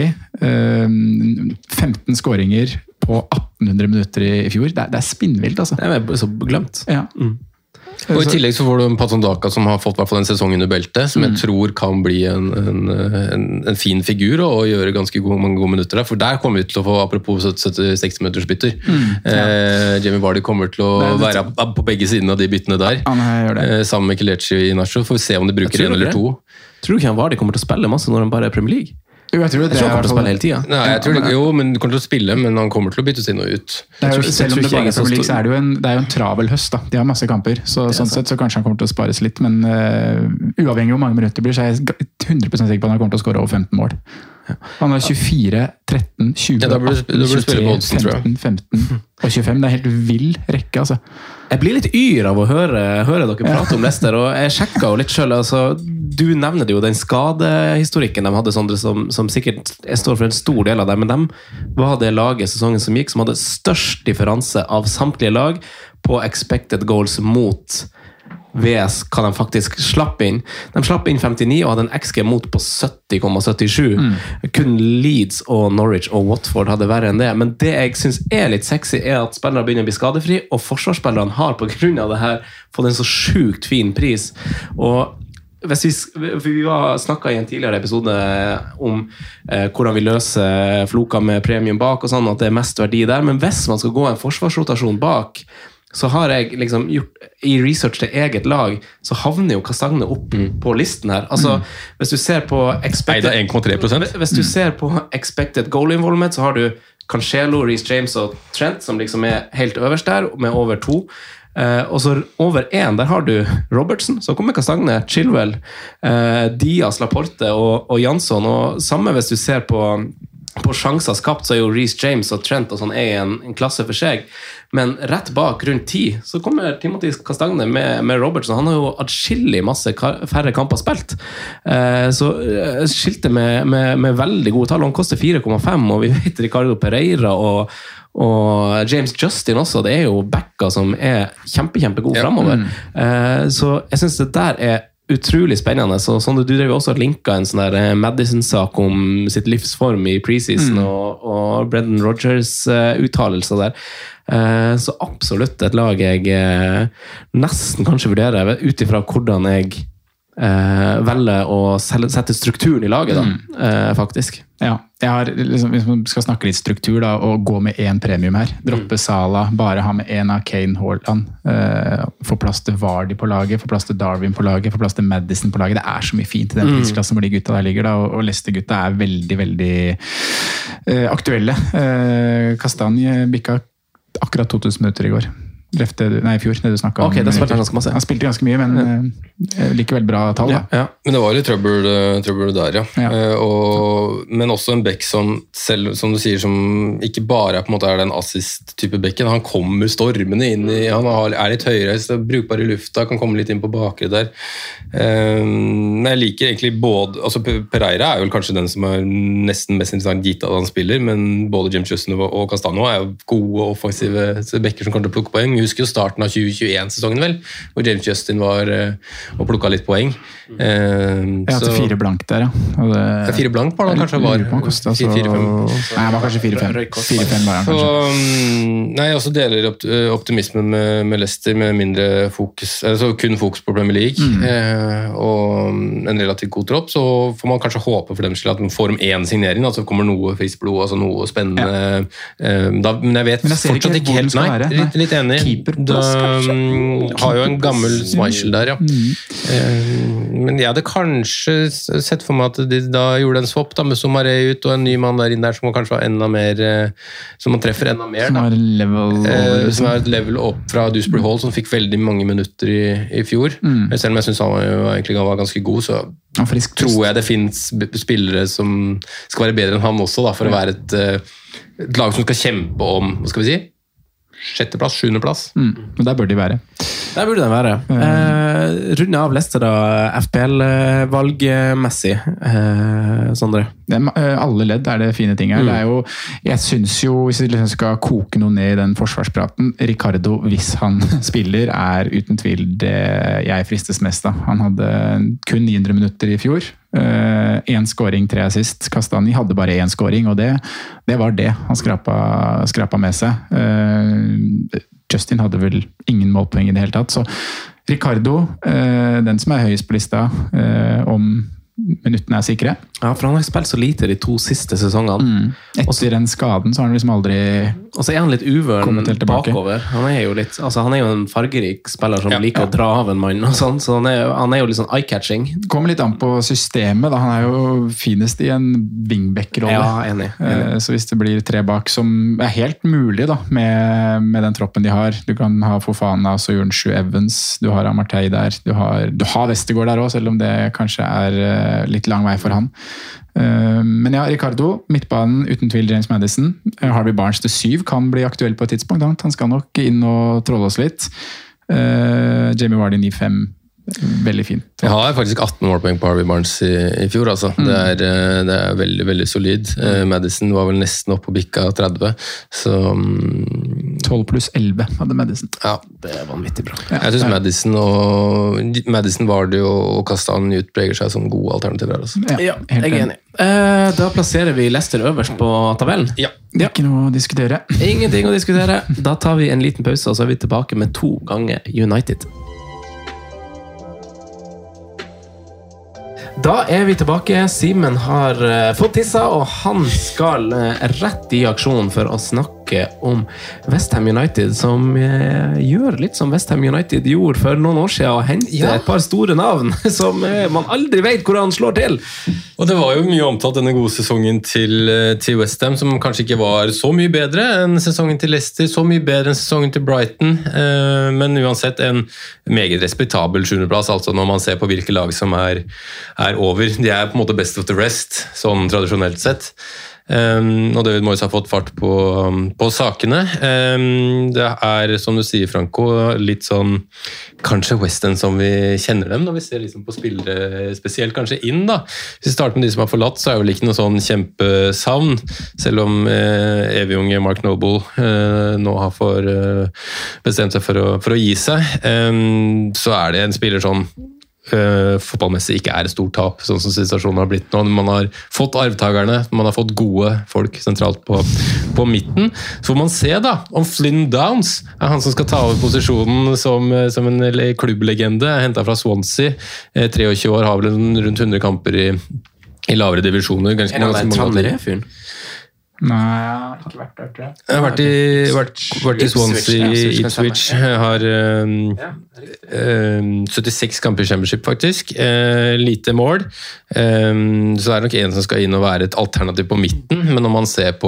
uh, femten skåringer på atten hundre minutter i, i fjor. Det er, det er spinnvilt, altså. Det er så glemt. Ja. Mm. Og I tillegg så får du en Patondaka som har fått i hvert fall en sesong under beltet, som jeg mm. tror kan bli en, en, en, en fin figur og, og gjøre ganske gode, mange gode minutter der. For der kommer vi til å få, apropos seksti minutters bytter, mm, ja. eh, Jamie Vardy kommer til å det det. være på begge sidene av de byttene der. Ja, eh, sammen med Kelechi i Nacho. Får vi se om de bruker en eller to. Tror du ikke han Vardy kommer til å spille masse når han bare er Premier League? Jo, jeg tror det, jeg tror han kommer til å spille hele tiden. Nei, jeg tror det, jo, men du kommer til å spille, men han kommer til å byttes inn og ut. Det er jo, selv om det bare er Premier League, så er det jo en, det er jo en travel høst, da. De har masse kamper, så sånn sett så kanskje han kommer til å spares litt, men uh, uavhengig av hvor mange minutter det blir, så er jeg hundre prosent sikker på at han kommer til å skåre over femten mål. Han har tjuefire, tretten, tjue, ja, atten, tjuetre, femten, femten og tjuefem. Det er helt vill rekke, altså. Jeg blir litt yr av å høre, høre dere prate om Leicester, og jeg sjekket jo litt selv, altså, du nevner jo den skadehistorikken de hadde, Sondre, som, som sikkert jeg står for en stor del av det, men de var det laget sesongen som gikk, som hadde størst differanse av samtlige lag på expected goals mot V S hva de faktisk slapp inn. De slapp inn femtini og hadde en X G mot på sytti komma syttisju. Mm. Kun Leeds og Norwich og Watford hadde verre enn det. Men det jeg synes er litt sexy er at spillere begynner å bli skadefri, og forsvarsspillerne har på grunn av det her fått en så sjukt fin pris. Og hvis vi, vi var snakket i en tidligere episode om eh, hvordan vi løser floka med premium bak og sånn, at det er mest verdi der, men hvis man skal gå en forsvarsrotasjon bak, så har jeg liksom gjort, i research til eget lag, så havner jo Castagne opp mm. på listen her. Altså, mm. hvis du ser på expected, en komma tre prosent. Hvis du ser på expected goal involvement, så har du Cancelo, Reece James og Trent, som liksom er helt øverst der, med over to. Uh, og så over én, der har du Robertson, så kommer Castagne, Chilwell, uh, Diaz, Laporte og, og Jansson. Og samme hvis du ser på på sjanser skapt, så er jo Reece James og Trent og sånn er en, en klasse for seg, men rett bak rundt ti så kommer Timothy Castagne med, med Robertson. Han har jo adskillig masse færre kamper spilt, eh, så skilte med, med, med veldig gode tall. Han koster fire komma fem, og vi vet Ricardo Pereira og, og James Justin også, det er jo backer som er kjempe, kjempegode ja. fremover. Eh, så jeg synes det der er utrolig spennende, så sånn, du drev også linka en sånn der Madison-sak om sitt livsform i preseason, mm. og, og Brendan Rodgers uh, uttalelser der. Uh, så absolutt et lag jeg uh, nesten kanskje vurderer, ut ifra hvordan jeg uh, velger å sette strukturen i laget, da, mm. uh, faktisk. Ja, jeg har, liksom, hvis man skal snakke litt struktur da, og gå med én premium her, droppe Salah, bare ha med en av Kane Haaland, uh, få plass til Vardy på laget, få plass til Darwin på laget, få plass til Madison på laget. Det er så mye fint i den prisklassen hvor de gutta der ligger, da, og, og Leicester-gutta er veldig, veldig uh, aktuelle. Uh, Castagne bikka akkurat to tusen minutter i går. Drefte, nei, i fjor, det du snakket om. Ok, da spilte han ganske masse. Han spilte ganske mye, men ja. likevel bra tall. Ja, ja. Men det var litt trøbbel, trøbbel der, ja. Ja. Eh, og, men også en bekk som, selv, som du sier, som ikke bare er, på en måte, er den assist-type bekken. Han kommer stormende inn i, han er litt høyere, så brukbar i lufta, kan komme litt inn på bakre der. Eh, men jeg liker egentlig både, altså Pereira er vel kanskje den som er nesten mest interessant gitt av han spiller, men både James Justin og Castano er jo gode offensive bekker som kommer til å plukke poeng. Jeg husker jo starten av tjue tjueen-sesongen vel, hvor James Justin var og plukket litt poeng. Eh, jeg hadde fire blank der, ja. Og det, ja fire blank var det kanskje var. Kostet, altså, fire, fire, nei, det var kanskje fire fem. fire fem var han kanskje. Nei, jeg også deler optimismen med, med Leicester med mindre fokus, altså kun fokus på Premier League, mm. eh, og en relativt god tropp, så får man kanskje håpe for dem til at de får om én signering, altså kommer noe friskt blod, altså noe spennende. Ja. Eh, da, men jeg vet men jeg fortsatt ikke helt, nei, litt, litt enig. Da um, har jo en gammel Schmeichel der, ja. Mm. Eh, men jeg hadde kanskje sett for meg at de da gjorde en swap da, med Soumaré ut og en ny mann der inn der som kanskje var enda mer, som man treffer enda mer. Som er level eh, som er et level opp fra Dewsbury Hall, som fikk veldig mange minutter i, i fjor. Mm. Selv om jeg synes han var, egentlig var ganske god, så frisk, tror jeg det finnes spillere som skal være bedre enn han også, da, for å være et, et lag som skal kjempe om, hva skal vi si? Sjetteplass, sjuendeplass. Mm, men der bør de være. Der burde de være. Eh, runde av Leicester da, F P L-valgmessig, eh, Sondre? Det er, alle ledd er det fine ting her. Mm. Det er jo, jeg synes jo, hvis vi liksom skal koke noe ned i den forsvarspraten, Ricardo, hvis han spiller, er uten tvil det jeg fristes mest av. Han hadde kun ni hundre minutter i fjor. Uh, en scoring, tre assist. Castani hadde bare én scoring, og det, det var det han skrapa, skrapa med seg. Uh, Justin hadde vel ingen målpoeng i det hele tatt, så Ricardo, uh, den som er høyest på lista, uh, om minuttene er sikre. Ja, for han har spilt så lite de to siste sesongene. Mm. Etter også, den skaden så har han liksom aldri og så er han litt uvøren bakover. Han er jo litt, altså han er jo en fargerik spiller som ja, liker ja. Å dra av en mann og sånn, så han er, han er jo litt sånn eye-catching. Det kommer litt an på systemet, da. Han er jo finest i en wingback-rolle. Ja, enig, enig. Så hvis det blir tre bak, som er helt mulig da, med, med den troppen de har. Du kan ha Fofana, så Jornsju Evans, du har Amartey der, du har, du har Vestergaard der også, selv om det kanskje er litt lang vei for han. Men ja, Ricardo, midtbanen uten tvil James Maddison. Harvey Barnes til syv kan bli aktuell på et tidspunkt. Han skal nok inn og trolle oss litt. Jamie Vardy ni fem, veldig fint. Jeg har faktisk atten målpoeng på Harvey Barnes i, i fjor, altså. Mm. Det, er, det er veldig, veldig solid. Mm. Madison var vel nesten oppe på bikka tretti, så tolv pluss elleve hadde Madison. Ja, det er vanvittig bra. Ja, jeg synes ja. Madison og Madison Vardy og Kastan utpreger seg som gode alternativer. Altså. Ja, ja, jeg er enig. Eh, da plasserer vi Leicester øverst på tabellen. Ja. Det er ikke noe å diskutere. Ingenting å diskutere. Da tar vi en liten pause, og så er vi tilbake med to ganger United. Da er vi tilbake. Simen har uh, fått tissa, og han skal uh, rett i aksjon for å snakke om West Ham United, som uh, gjør litt som West Ham United gjorde for noen år siden, og hente ja. et par store navn som uh, man aldri vet hvor han slår til. Og det var jo mye omtalt denne gode sesongen til, til West Ham, som kanskje ikke var så mye bedre enn sesongen til Leicester, så mye bedre enn sesongen til Brighton, uh, men uansett en meget respektabel sjuendeplass, altså når man ser på hvilke lag som er, er over. De er på en måte best of the rest, sånn tradisjonelt sett. Um, og David Moyes har fått fart på, um, på sakene. Um, det er, som du sier, Franco, litt sånn kanskje West Ham som vi kjenner dem, når vi ser liksom på spillere spesielt kanskje inn. da. Hvis vi starter med de som har forlatt, så er det vel ikke noe sånn kjempesavn, selv om uh, evig-unge Mark Noble uh, nå har for, uh, bestemt seg for å, for å gi seg. Um, så er det en spiller sånn Uh, fotballmessig ikke er et stort tap, sånn som situasjonen har blitt nå. Man har fått arvtagerne, man har fått gode folk sentralt på, på midten. Så får man se da, om Flynn Downs er han som skal ta over posisjonen som, som en klubblegende, hentet fra Swansea, uh, treogtjue år, har vel rundt hundre kamper i, i lavere divisjoner. Ganske mange som mange fyren. Nei, jeg har ikke vært der, tror jeg. Jeg har vært i, vært, vært i Swansea, Ipswich. Jeg har um, um, syttiseks kamper i Championship, faktisk. Uh, lite mål. Um, så er det nok en som skal inn og være et alternativ på midten, men når man ser på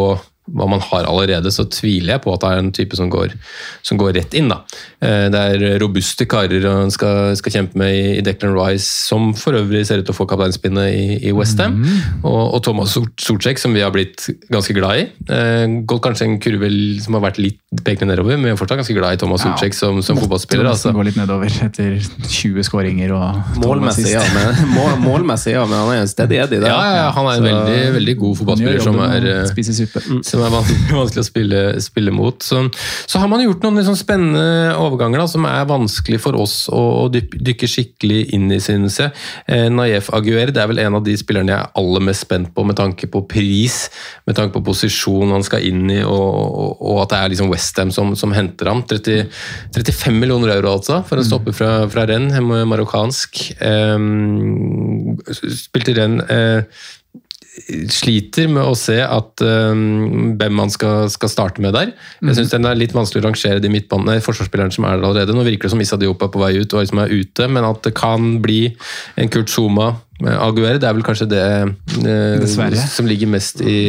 hva man har allerede, så tviler jeg på at det er en type som går, som går rett inn. Da. Det er robuste karer han skal, skal kjempe med i, i Declan Rice, som for øvrig ser ut til å få kapteinspinnet i, i West Ham, mm. og, og Thomas Soucek, som vi har blitt ganske glad i. Gått kanskje en kurve som har vært litt pekende nedover, men vi er fortsatt ganske glad i Thomas ja. Soucek som, som fotballspiller. Altså. Går litt nedover etter tjue skåringer og målmessig, ja, men, mål, målmessig, ja, men han er en steady Eddie der. Ja, ja, han er en så, veldig, veldig god fotballspiller som er, som er vanskelig å spille, spille mot. Så, så har man gjort noen liksom spennende overganger da, som er vanskelig for oss å, å dykke skikkelig inn i, synes jeg. Eh, Nayef Aguer, det er vel en av de spillerne jeg er aller mest spent på med tanke på pris, med tanke på posisjon han skal inn i, og, og, og at det er liksom West Ham som, som henter ham. tretti, trettifem millioner euro altså, for å stoppe fra, fra Rennes, marokkansk. Eh, spilte Rennes eh, sliter med å se at um, hvem man skal, skal starte med der. Jeg synes det er litt vanskelig å rangere de midtbanene, forsvarsspillerne som er der allerede. Nå virker det som Issa Diop er på vei ut og liksom er ute, men at det kan bli en Kurt Zouma Aguer, det er vel kanskje det uh, som ligger mest i,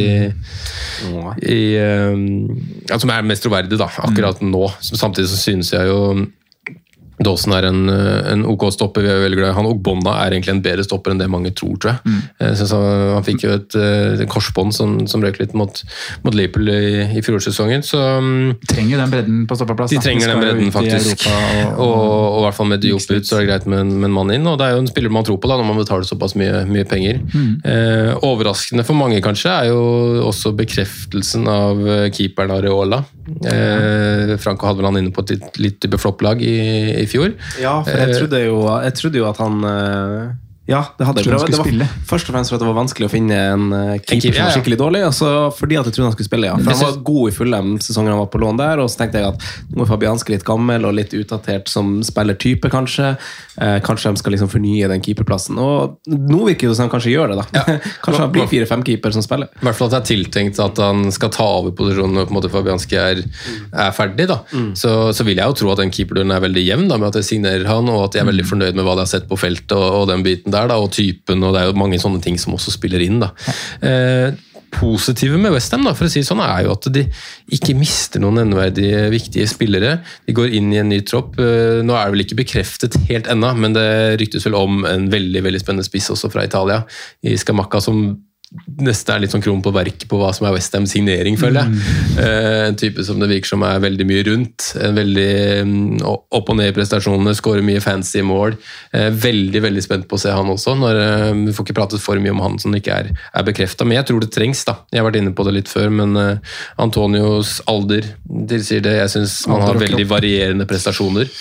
i um, ja, som er mest troverdig da, akkurat nå. Samtidig så synes jeg jo Dawson er en, en OK stopper, vi er veldig glad. Han Ogbonna er egentlig en bedre stopper enn det mange tror, tror jeg. Mm. Jeg synes han, han fikk jo et, et korsbånd som, som røk litt mot, mot Liverpool i, i fjorårssesongen. Så de trenger den bredden på stopperplass. De trenger de den bredden, faktisk. Og, og, og i hvert fall med Diop ut, så er det greit med, med en mann inn. Og det er jo en spiller man tror på da, når man betaler såpass mye, mye penger. Mm. Eh, overraskende for mange, kanskje, er jo også bekreftelsen av keeperen Areola. Eh, Franco hadde vel han inne på et litt, litt type flopplag i, i fjor. Ja, for jeg trodde jo, jeg trodde jo at han ja, det hadde jeg prøvd. Det var først og fremst for at det var vanskelig å finne en keeper som var skikkelig dårlig, og så fordi at jeg trodde han skulle spille, ja. For han var god i Fulham sesongen han var på lån der, og så tenkte jeg at nå er Fabianski litt gammel og litt utdatert som spillertype, kanskje. Eh, kanskje de skal liksom fornye den keeperplassen. Og nå virker det som de kanskje gjør det, da. Ja. Kanskje han blir fire-fem keeper som spiller. I hvert fall at det er tiltenkt at han skal ta over posisjonen når på en måte Fabianski er, er ferdig, da. Mm. Så, så vil jeg jo tro at den keeperdøren er veldig jevn, da, med at jeg signerer han, og at jeg er veldig fornøyd med hva de har sett på feltet og, og den biten der, da, og typen, og det er jo mange sånne ting som også spiller inn, da. Eh, positive med West Ham, da, for å si sånn, er jo at de ikke mister noen nevneverdige viktige spillere. De går inn i en ny tropp. Eh, nå er det vel ikke bekreftet helt ennå, men det ryktes vel om en veldig, veldig spennende spiss også fra Italia, i Scamacca, som nesten er litt sånn kron på verket på hva som er West Ham signering, føler jeg. Mm. Eh, en type som det virker som er veldig mye rundt, en veldig um, opp og ned i prestasjonene, skårer mye fancy mål. Eh, veldig, veldig spent på å se han også, når uh, vi får ikke pratet for mye om han som ikke er, er bekreftet, men jeg tror det trengs da. Jeg har vært inne på det litt før, men uh, Antonios alder tilsier det. Jeg synes man har veldig varierende prestasjoner.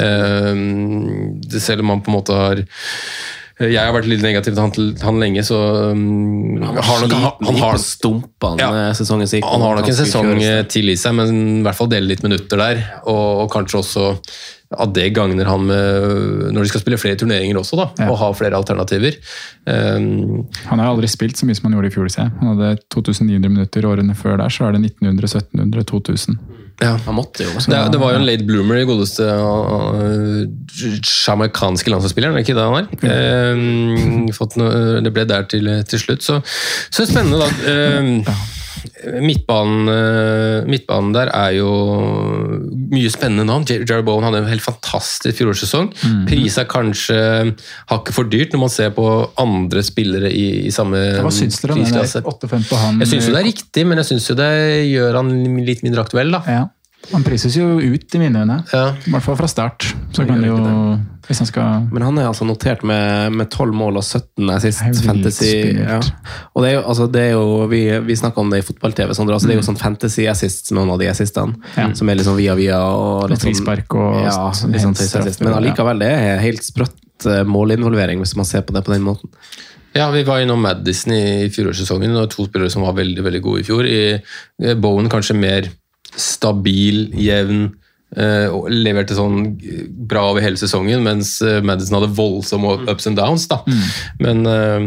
Mm. Eh, selv om man på en måte har Jeg har vært litt negativ til han, til han lenge, så um, han har nok, han, han har stumpene ja, sesongen sikt. Han har nok en sesong til i seg, men i hvert fall dele litt minutter der, og, og kanskje også at det gagner han med, når de skal spille flere turneringer også, da, ja. Og ha flere alternativer. Um, han har aldri spilt så mye som han gjorde i fjor, se. Han hadde to tusen ni hundre minutter årene før der, så er det nitten hundre, sytten hundre, to tusen. Ja. Han måtte jo. Det, det var jo en late bloomer i godeste uh, jamaikanske landslagsspilleren, er ikke det han er? Ja. Um, fått noe, det ble der til, til slutt, så, så spennende da. Um, ja. Midtbanen, midtbanen der er jo mye spennende navn. Jarrod Bowen hadde en helt fantastisk fjorårssesong. Mm. Pris er kanskje hakket for dyrt når man ser på andre spillere i, i samme Hva syns dere om det? åtte fem på han? Jeg syns jo det er riktig, men jeg syns jo det gjør han litt mindre aktuell, da. Ja. Han prises jo ut i mine øyne, ja. I hvert fall fra start. Så kan jo, hvis han skal... Men han er altså notert med, med tolv mål og sytten assist fantasy. Ja. Og det er jo, altså det er jo vi, vi snakker om det i fotball-tv, sånn, altså det er jo sånn fantasy assist, noen av de assistene, ja. Som er litt sånn via via og litt sånn, og ja, litt sånn assist. Men allikevel, det er helt sprøtt målinvolvering hvis man ser på det på den måten. Ja, vi var innom Madison i fjorårssesongen, og to spillere som var veldig, veldig gode i fjor. I Bowen kanskje mer stabil, jevn, og leverte sånn bra over hele sesongen, mens Maddison hadde voldsomme ups and downs da. Mm. Men,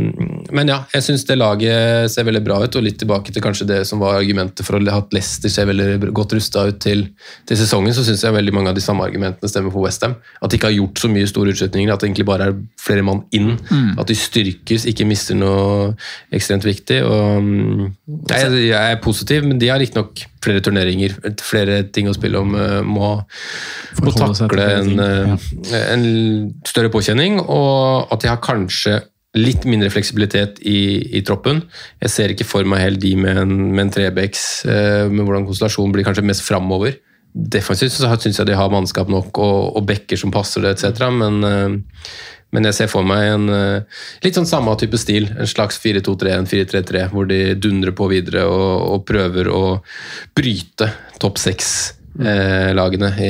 men ja, jeg synes det laget ser veldig bra ut, og litt tilbake til kanskje det som var argumentet for å ha hatt Leicester ser veldig godt rustet ut til, til sesongen, så synes jeg veldig mange av de samme argumentene stemmer for West Ham. At de ikke har gjort så mye store utskjøtninger, at det egentlig bare er flere mann inn, mm. at de styrkes, ikke mister noe ekstremt viktig, og jeg, jeg er positiv, men de har ikke nok flere turneringer, flere ting å spille om, må, må takle en, ja. en større påkjenning, og at de har kanskje litt mindre fleksibilitet i, i troppen. Jeg ser ikke for meg helt de med en, med en trebecks, med hvordan konstellasjonen blir kanskje mest fremover. Defensivt så synes jeg de har mannskap nok, og, og bekker som passer det, et cetera, men Men jeg ser for meg en litt sånn samme type stil, en slags fire to tre, en fire tre tre, hvor de dundrer på videre og, og prøver å bryte topp seks eh, lagene i,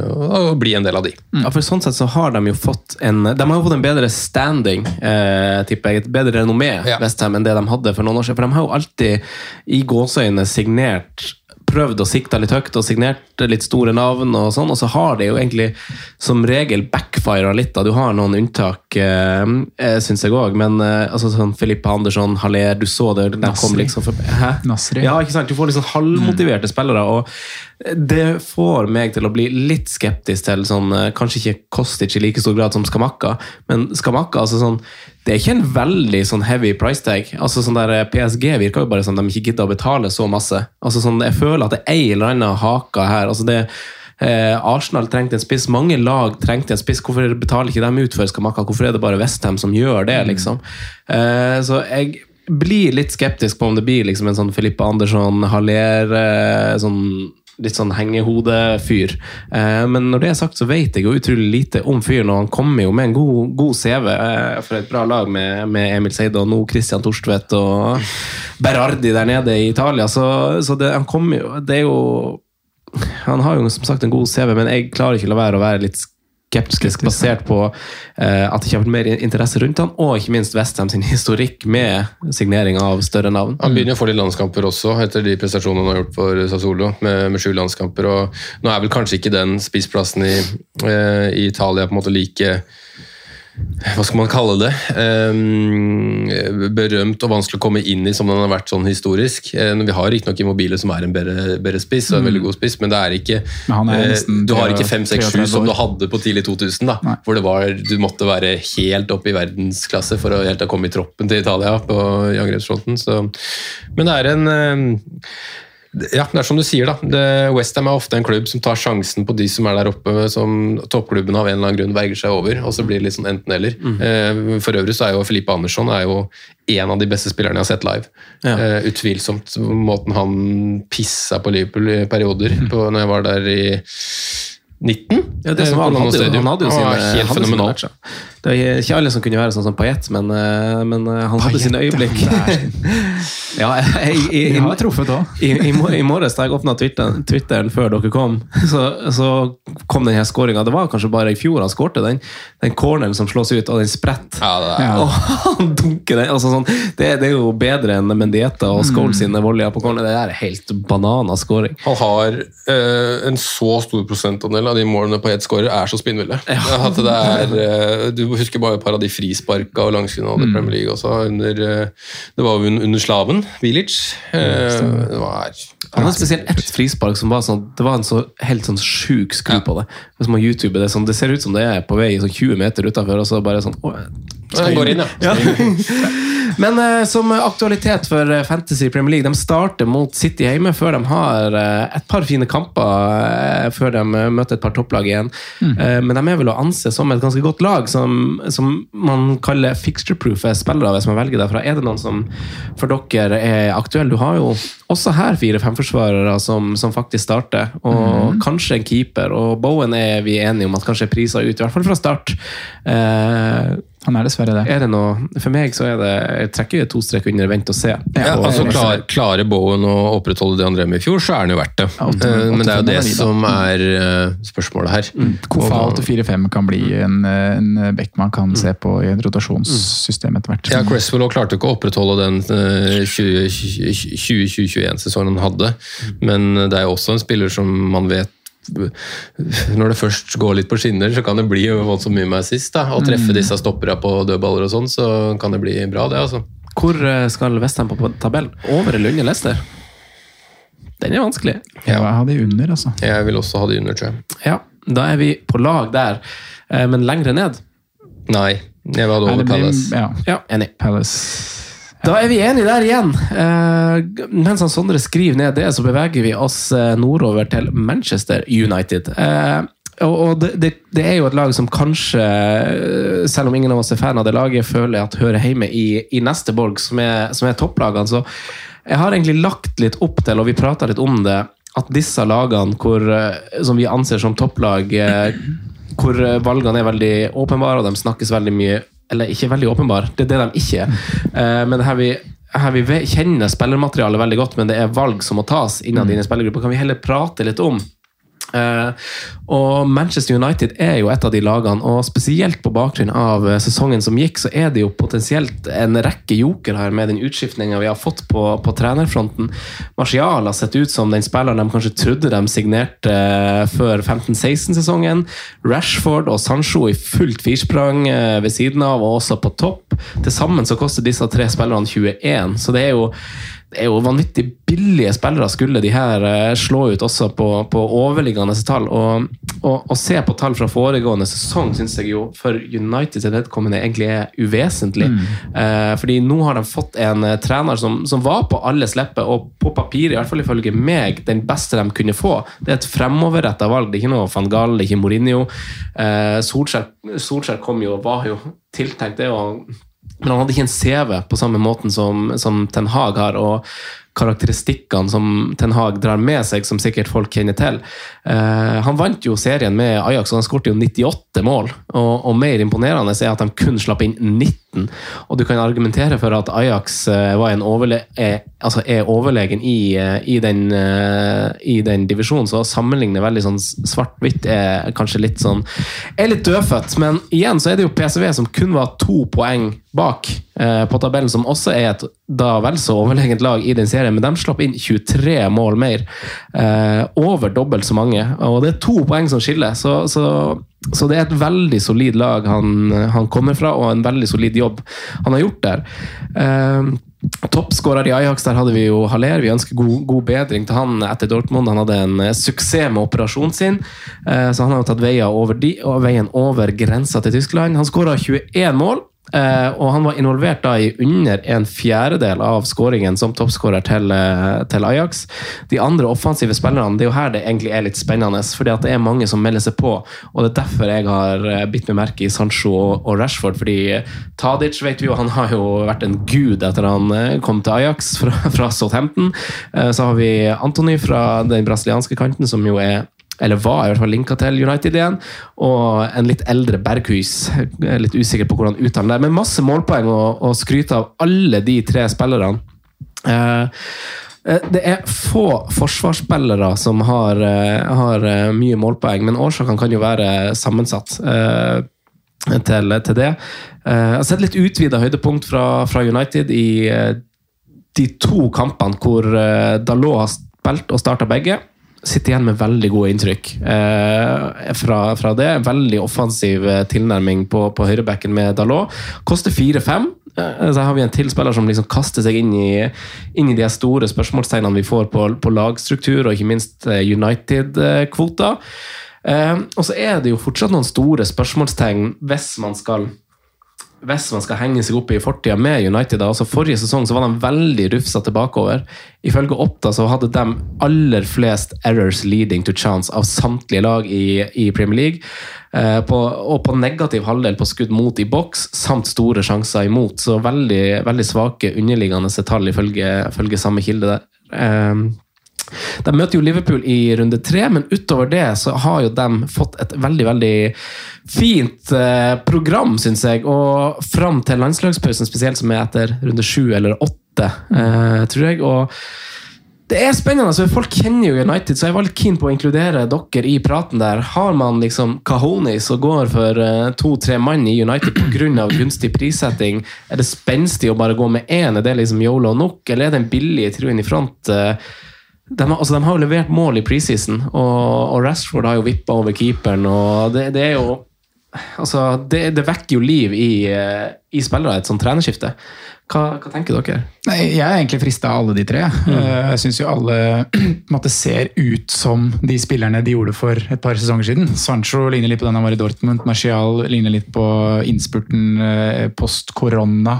og bli en del av de. Ja, for sånn sett så har de jo fått en, de har jo fått en bedre standing, eh, tipper jeg, et bedre renommé, ja. West Ham, enn det de hadde for noen år siden, for de har jo alltid i gåsøyne signert prøvd å sikte litt høyt og signert litt store navn og sånn, og så har det jo egentlig som regel backfiret litt da. Du har noen unntak, eh, synes jeg også, men eh, altså sånn Filippe Andersson, Haller, du så det, de kom liksom for, hæ? Nasri. Ja, ikke sant? Du får liksom halvmotiverte mm. spillere, og det får meg til å bli litt skeptisk til sånn, kanskje ikke Kostic i like stor grad som Skamakka, men Skamakka, altså sånn, det er ikke en veldig sånn heavy price tag. Altså sånn der P S G virker jo bare som de ikke gidder å betale så masse. Altså sånn, jeg føler at det er en eller annen haka her. Altså det, eh, Arsenal trengte en spiss, mange lag trengte en spiss. Hvorfor betaler ikke de ut for Skamakka? Hvorfor er det bare West Ham som gjør det, liksom? Eh, så jeg blir litt skeptisk på om det blir liksom en sånn Filippe Andersson, Haller, eh, sånn litt sånn hengehodefyr. Eh, men når det er sagt, så vet jeg jo utrolig lite om fyren, og han kommer jo med en god, god C V eh, for et bra lag med, med Emil Seide og nå Christian Torstvedt og Berardi der nede i Italia, så, så det, han kommer jo, det er jo han har jo som sagt en god C V, men jeg klarer ikke å la være å være litt skeptisk basert på eh, at det ikke har vært mer interesse rundt han, og ikke minst West Ham sin historikk med signering av større navn. Han begynner å få litt landskamper også, etter de prestasjonene han har gjort for Sassuolo, med, med sju landskamper, og nå er vel kanskje ikke den spissplassen i, eh, i Italia på en måte like, hva skal man kalle det, um, berømt og vanskelig å komme inn i som den har vært sånn historisk. Uh, vi har ikke nok Immobile som er en bedre, bedre spiss, og en veldig god spiss, men det er ikke er uh, du har ikke fem seks sju som du hadde på tidlig to tusen da, Nei. Hvor det var, du måtte være helt oppe i verdensklasse for å helt å komme i troppen til Italia på i angrepsfronten, så men det er en uh, ja, det er som du sier da, det, West Ham er ofte en klubb som tar sjansen på de som er der oppe, som toppklubben av en eller annen grunn verger seg over, og så blir det litt sånn enten eller. Mm. For øvrig så er jo Filippe Andersson er jo en av de beste spillerne jeg har sett live. Ja. Uh, utvilsomt, måten han pissa på Liverpool i perioder, mm. på, når jeg var der i nitten? Ja, det som var, han, hadde jo, han hadde jo sine, ah, helt fenomenalt. Det er ikke alle som kunne være sånn som Payet, men, men han Payet, hadde sine øyeblikk. Ja, jeg, i, i, har truffet da. I, i, I morges da jeg åpnet Twitteren, Twitteren før dere kom, så, så kom denne scoringen. Det var kanskje bare i fjor han skårte den, den corneren som slås ut, og den sprett. Ja, det er. Ja. Og han dunker den. Altså, sånn, det, det er jo bedre enn Mendieta og Scholes sine volleyer på corner. Det er helt banana scoring. Han har uh, en så stor prosentandel av de målene Payet scorer er så spinnville. Ja. At det er, uh, du husker bare et par av de frisparka og langskuddene av mm. Premier League også, under, uh, det var jo under slaven, Village. Uh, det var... Han hadde spesielt ett frispark som var sånn, det var en så helt sånn sjuk skru ja. På det. Hvis man YouTube det, sånn, det ser ut som det er på vei sånn tjue meter utenfor, og så bare sånn, åh, den går inn, ja. ja. Men eh, som aktualitet for Fantasy Premier League, de starter mot City hjemme før de har eh, et par fine kamper eh, før de møter et par topplag igjen. Mm. Eh, men de er vel å anse som et ganske godt lag som, som man kaller fixture-proof spillere hvis man velger derfra. Er det noen som for dere er aktuelle? Du har jo også her fire-fem forsvarere som, som faktisk starter, og mm. kanskje en keeper, og Bowen er vi enige om at kanskje er priser ut, i hvert fall fra start. Eh, Han er dessverre det. Er det noe, for meg så er det, jeg trekker to strek under vent og se. Ja, altså klar, Klarer Bowen å opprettholde det han drev med i fjor, så er han jo verdt det. Ja, åtte, åtte, Men det er jo det er som er uh, spørsmålet her. Mm. Kofal til fire fem kan bli en, en back man kan mm. se på i et rotasjonssystem etter hvert. Ja, Cresswell klarte ikke å opprettholde den uh, tjue tjue tjue-sesongen han hadde, mm. men det er jo også en spiller som man vet når det først går litt på skinner, så kan det bli voldsomt mye med assist, da. Å treffe disse stoppere på dødballer og sånn, så kan det bli bra, det, altså. Hvor skal West Ham på tabellen? Over eller under Leicester? Den er vanskelig. Ja, jeg har de under, altså. Jeg vil også ha de under, tror jeg. Ja, da er vi på lag der, men lengre ned? Nei, jeg var over Palace. Ja, ja enig. Palace. Da er vi enige der igjen. Eh, mens han Sondre skriver ned det, så beveger vi oss nordover til Manchester United. Eh, og det, det, det er jo et lag som kanskje, selv om ingen av oss er fan av det laget, føler at hører hjemme i, i neste borg, som er, som er topplagene. Så jeg har egentlig lagt litt opp til, og vi pratet litt om det, at disse lagene hvor, som vi anser som topplag, hvor valgene er veldig åpenbare, og de snakkes veldig mye, eller ikke veldig åpenbar, det er det de ikke er. Uh, men her vi, her vi kjenner spillermaterialet veldig godt, men det er valg som må tas innen mm. dine spillergrupper. Kan vi heller prate litt om? Uh, og Manchester United er jo et av de lagene, og spesielt på bakgrunn av sesongen som gikk, så er det jo potensielt en rekke joker her med den utskiftningen vi har fått på, på trenerfronten. Martial har sett ut som den spilleren de kanskje trodde de signerte uh, før femten seksten sesongen. Rashford og Sancho i fullt firsprang uh, ved siden av, og også på topp. Til sammen så koster disse tre spillerne tjueen, så det er jo Det er jo vanvittig billige spillere skulle de her slå ut også på, på overliggende tall, og, og, og se på tall fra foregående sesong synes jeg jo for United til vedkommende egentlig er uvesentlig. Mm. Eh, fordi nå har de fått en trener som, som var på alles leppe, og på papir, i hvert fall ifølge meg, den beste de kunne få. Det er et fremoverrettet valg, det er ikke noe Van Gaal, det er ikke Mourinho. Eh, Solskjær, Solskjær kom jo, var jo tiltenkt det, og men han hadde ikke en C V på samme måten som, som Ten Hag har, og karakteristikkene som Ten Hag drar med seg, som sikkert folk kjenner til. Uh, han vant jo serien med Ajax, og han skårte jo nittiåtte mål, og, og mer imponerende er at de kun slapp inn nitten, og du kan argumentere for at Ajax uh, var en overle er, altså er overlegen i, uh, i, den, uh, i den divisjonen, så å sammenligne veldig sånn svart-hvitt er kanskje litt sånn, er litt dødfødt, men igjen så er det jo P S V som kun var to poeng bak uh, på tabellen, som også er et da vel så overlegent lag i den serien, men de slapp inn tjuetre mål mer, uh, over dobbelt så mange, og det er to poeng som skiller, så, så, så det er et veldig solid lag han, han kommer fra, og en veldig solid jobb han har gjort der. Uh, Toppskårer i Ajax, der hadde vi jo Haller, vi ønsker god, god bedring til han etter Dortmund, han hadde en uh, suksess med operasjonen sin, uh, så han har jo tatt veien over, de, veien over grensa til Tyskland. Han skåret tjueen mål, Uh, og han var involvert da i under en fjerdedel av skåringen som toppskårer til, uh, til Ajax. De andre offensive spillerne, det er jo her det egentlig er litt spennende, fordi at det er mange som melder seg på, og det er derfor jeg har uh, bitt med merke i Sancho og, og Rashford, fordi Tadic vet vi jo, han har jo vært en gud etter han uh, kom til Ajax fra, fra Southampton. Uh, så har vi Antony fra den brasilianske kanten, som jo er eller var i hvert fall linket til United igjen, og en litt eldre Berghus, jeg er litt usikker på hvordan uttalen der, men masse målpoeng og, og skryte av alle de tre spillerne. Eh, det er få forsvarsspillere som har, har mye målpoeng, men årsaken kan jo være sammensatt eh, til, til det. Eh, jeg har sett litt utvidet høydepunkt fra, fra United i eh, de to kampene hvor eh, Dalot har spilt og startet begge. Sitter igjen med veldig gode inntrykk eh, fra, fra det. Veldig offensiv tilnærming på, på høyrebekken med Dalot. Koster fire fem. Eh, så har vi en tilspiller som liksom kaster seg inn i, inn i de store spørsmålstegnene vi får på, på lagstruktur, og ikke minst United-kvota. Eh, og så er det jo fortsatt noen store spørsmålstegn hvis man skal hvis man skal henge seg opp i fortida med United. Altså forrige sesong så var de veldig rufset tilbakeover. Ifølge Opta så hadde de aller flest errors leading to chance av samtlige lag i, i Premier League. Eh, på, og på negativ halvdel på skudd mot i boks, samt store sjanser imot. Så veldig, veldig svake underliggende tall ifølge, ifølge samme kilde der. Eh, De møter jo Liverpool i runde tre, men utover det så har jo de fått et veldig, veldig fint eh, program, synes jeg, og frem til landslagspausen spesielt, som er etter runde sju eller åtte, eh, tror jeg, og det er spennende, så folk kjenner jo United, så jeg var litt keen på å inkludere dere i praten der. Har man liksom Cajonis og går for uh, to-tre mann i United på grunn av gunstig prissetting? Er det spenstig å bare gå med en? Er det liksom YOLO nok? Eller er det en billig truen i front? Uh, de, altså, de har jo levert mål i preseason, og, og Rashford har jo vippet over keeperen, og det, det er jo altså, det, det vekker jo liv i, i spillere et sånt trenerskifte. Hva, hva tenker dere? Nei, jeg er egentlig fristet av alle de tre. Mm. Jeg synes jo alle måtte, ser ut som de spillerne de gjorde for et par sesonger siden. Sancho ligner litt på den han var i Dortmund. Martial ligner litt på innspurten post-korona.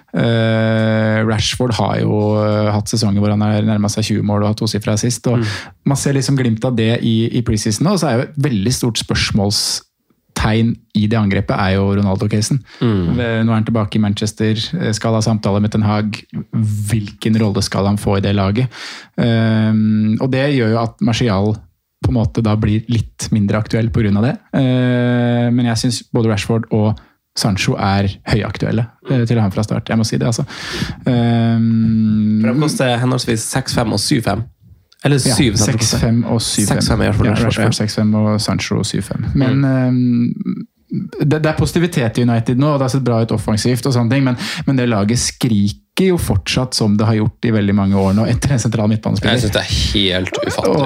Rashford har jo hatt sesonger hvor han har nærmet seg tjue mål og hatt tosifra sist. Og mm. Man ser liksom glimt av det i, i preseason, og så er jo et veldig stort spørsmåls tegn i det angrepet er jo Ronaldo-casen. Mm. Nå er han tilbake i Manchester, skal ha samtale med Ten Hag. Hvilken rolle skal han få i det laget? Um, og det gjør jo at Martial på en måte da blir litt mindre aktuell på grunn av det. Uh, men jeg synes både Rashford og Sancho er høyaktuelle uh, til han fra start. Jeg må si det, altså. Um, For det koster henholdsvis seks fem og syv fem. Eller syv, ja, seks fem og syv fem. seks fem er i hvert fall ja, Rashford seks fem og Sancho syv fem. Men mm. um, det, det er positivitet i United nå, og det har sett bra ut offensivt og sånne ting, men, men det laget skriker jo fortsatt som det har gjort i veldig mange år nå, etter en sentral midtbanespiller. Jeg synes det er helt ufattelig.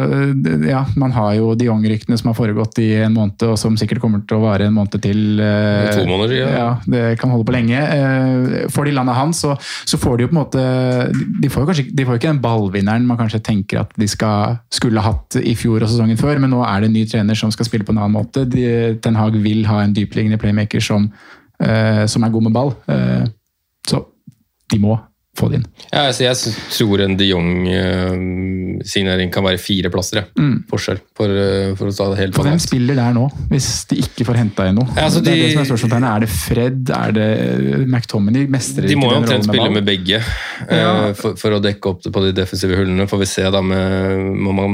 Og, ja, man har jo de Jong-ryktene som har foregått i en måned, og som sikkert kommer til å vare en måned til. Uh, to måneder, ja. Ja, det kan holde på lenge. Uh, får de landet han, så, så får de jo på en måte, de får jo kanskje de får jo ikke den ballvinneren man kanskje tenker at de skal, skulle hatt i fjor og sesongen før, men nå er det en ny trener som skal spille på en annen måte. De, Ten Hag vil ha en dypliggende playmaker som, uh, som er god med ball. Uh, så de må få det inn. Ja, altså jeg tror en de Jong-signering kan være fire plasser, ja. mm. forskjell, for, for å ta det helt for hvem spiller der nå, hvis de ikke får hentet inn noe? Ja, altså det er de, det som er spørsmålstegnet. Er det Fred? Er det McTominay? Mestrer de må jo omtrent spille med med begge, ja. for, for å dekke opp det på de defensive hullene. Får vi se da med, må man,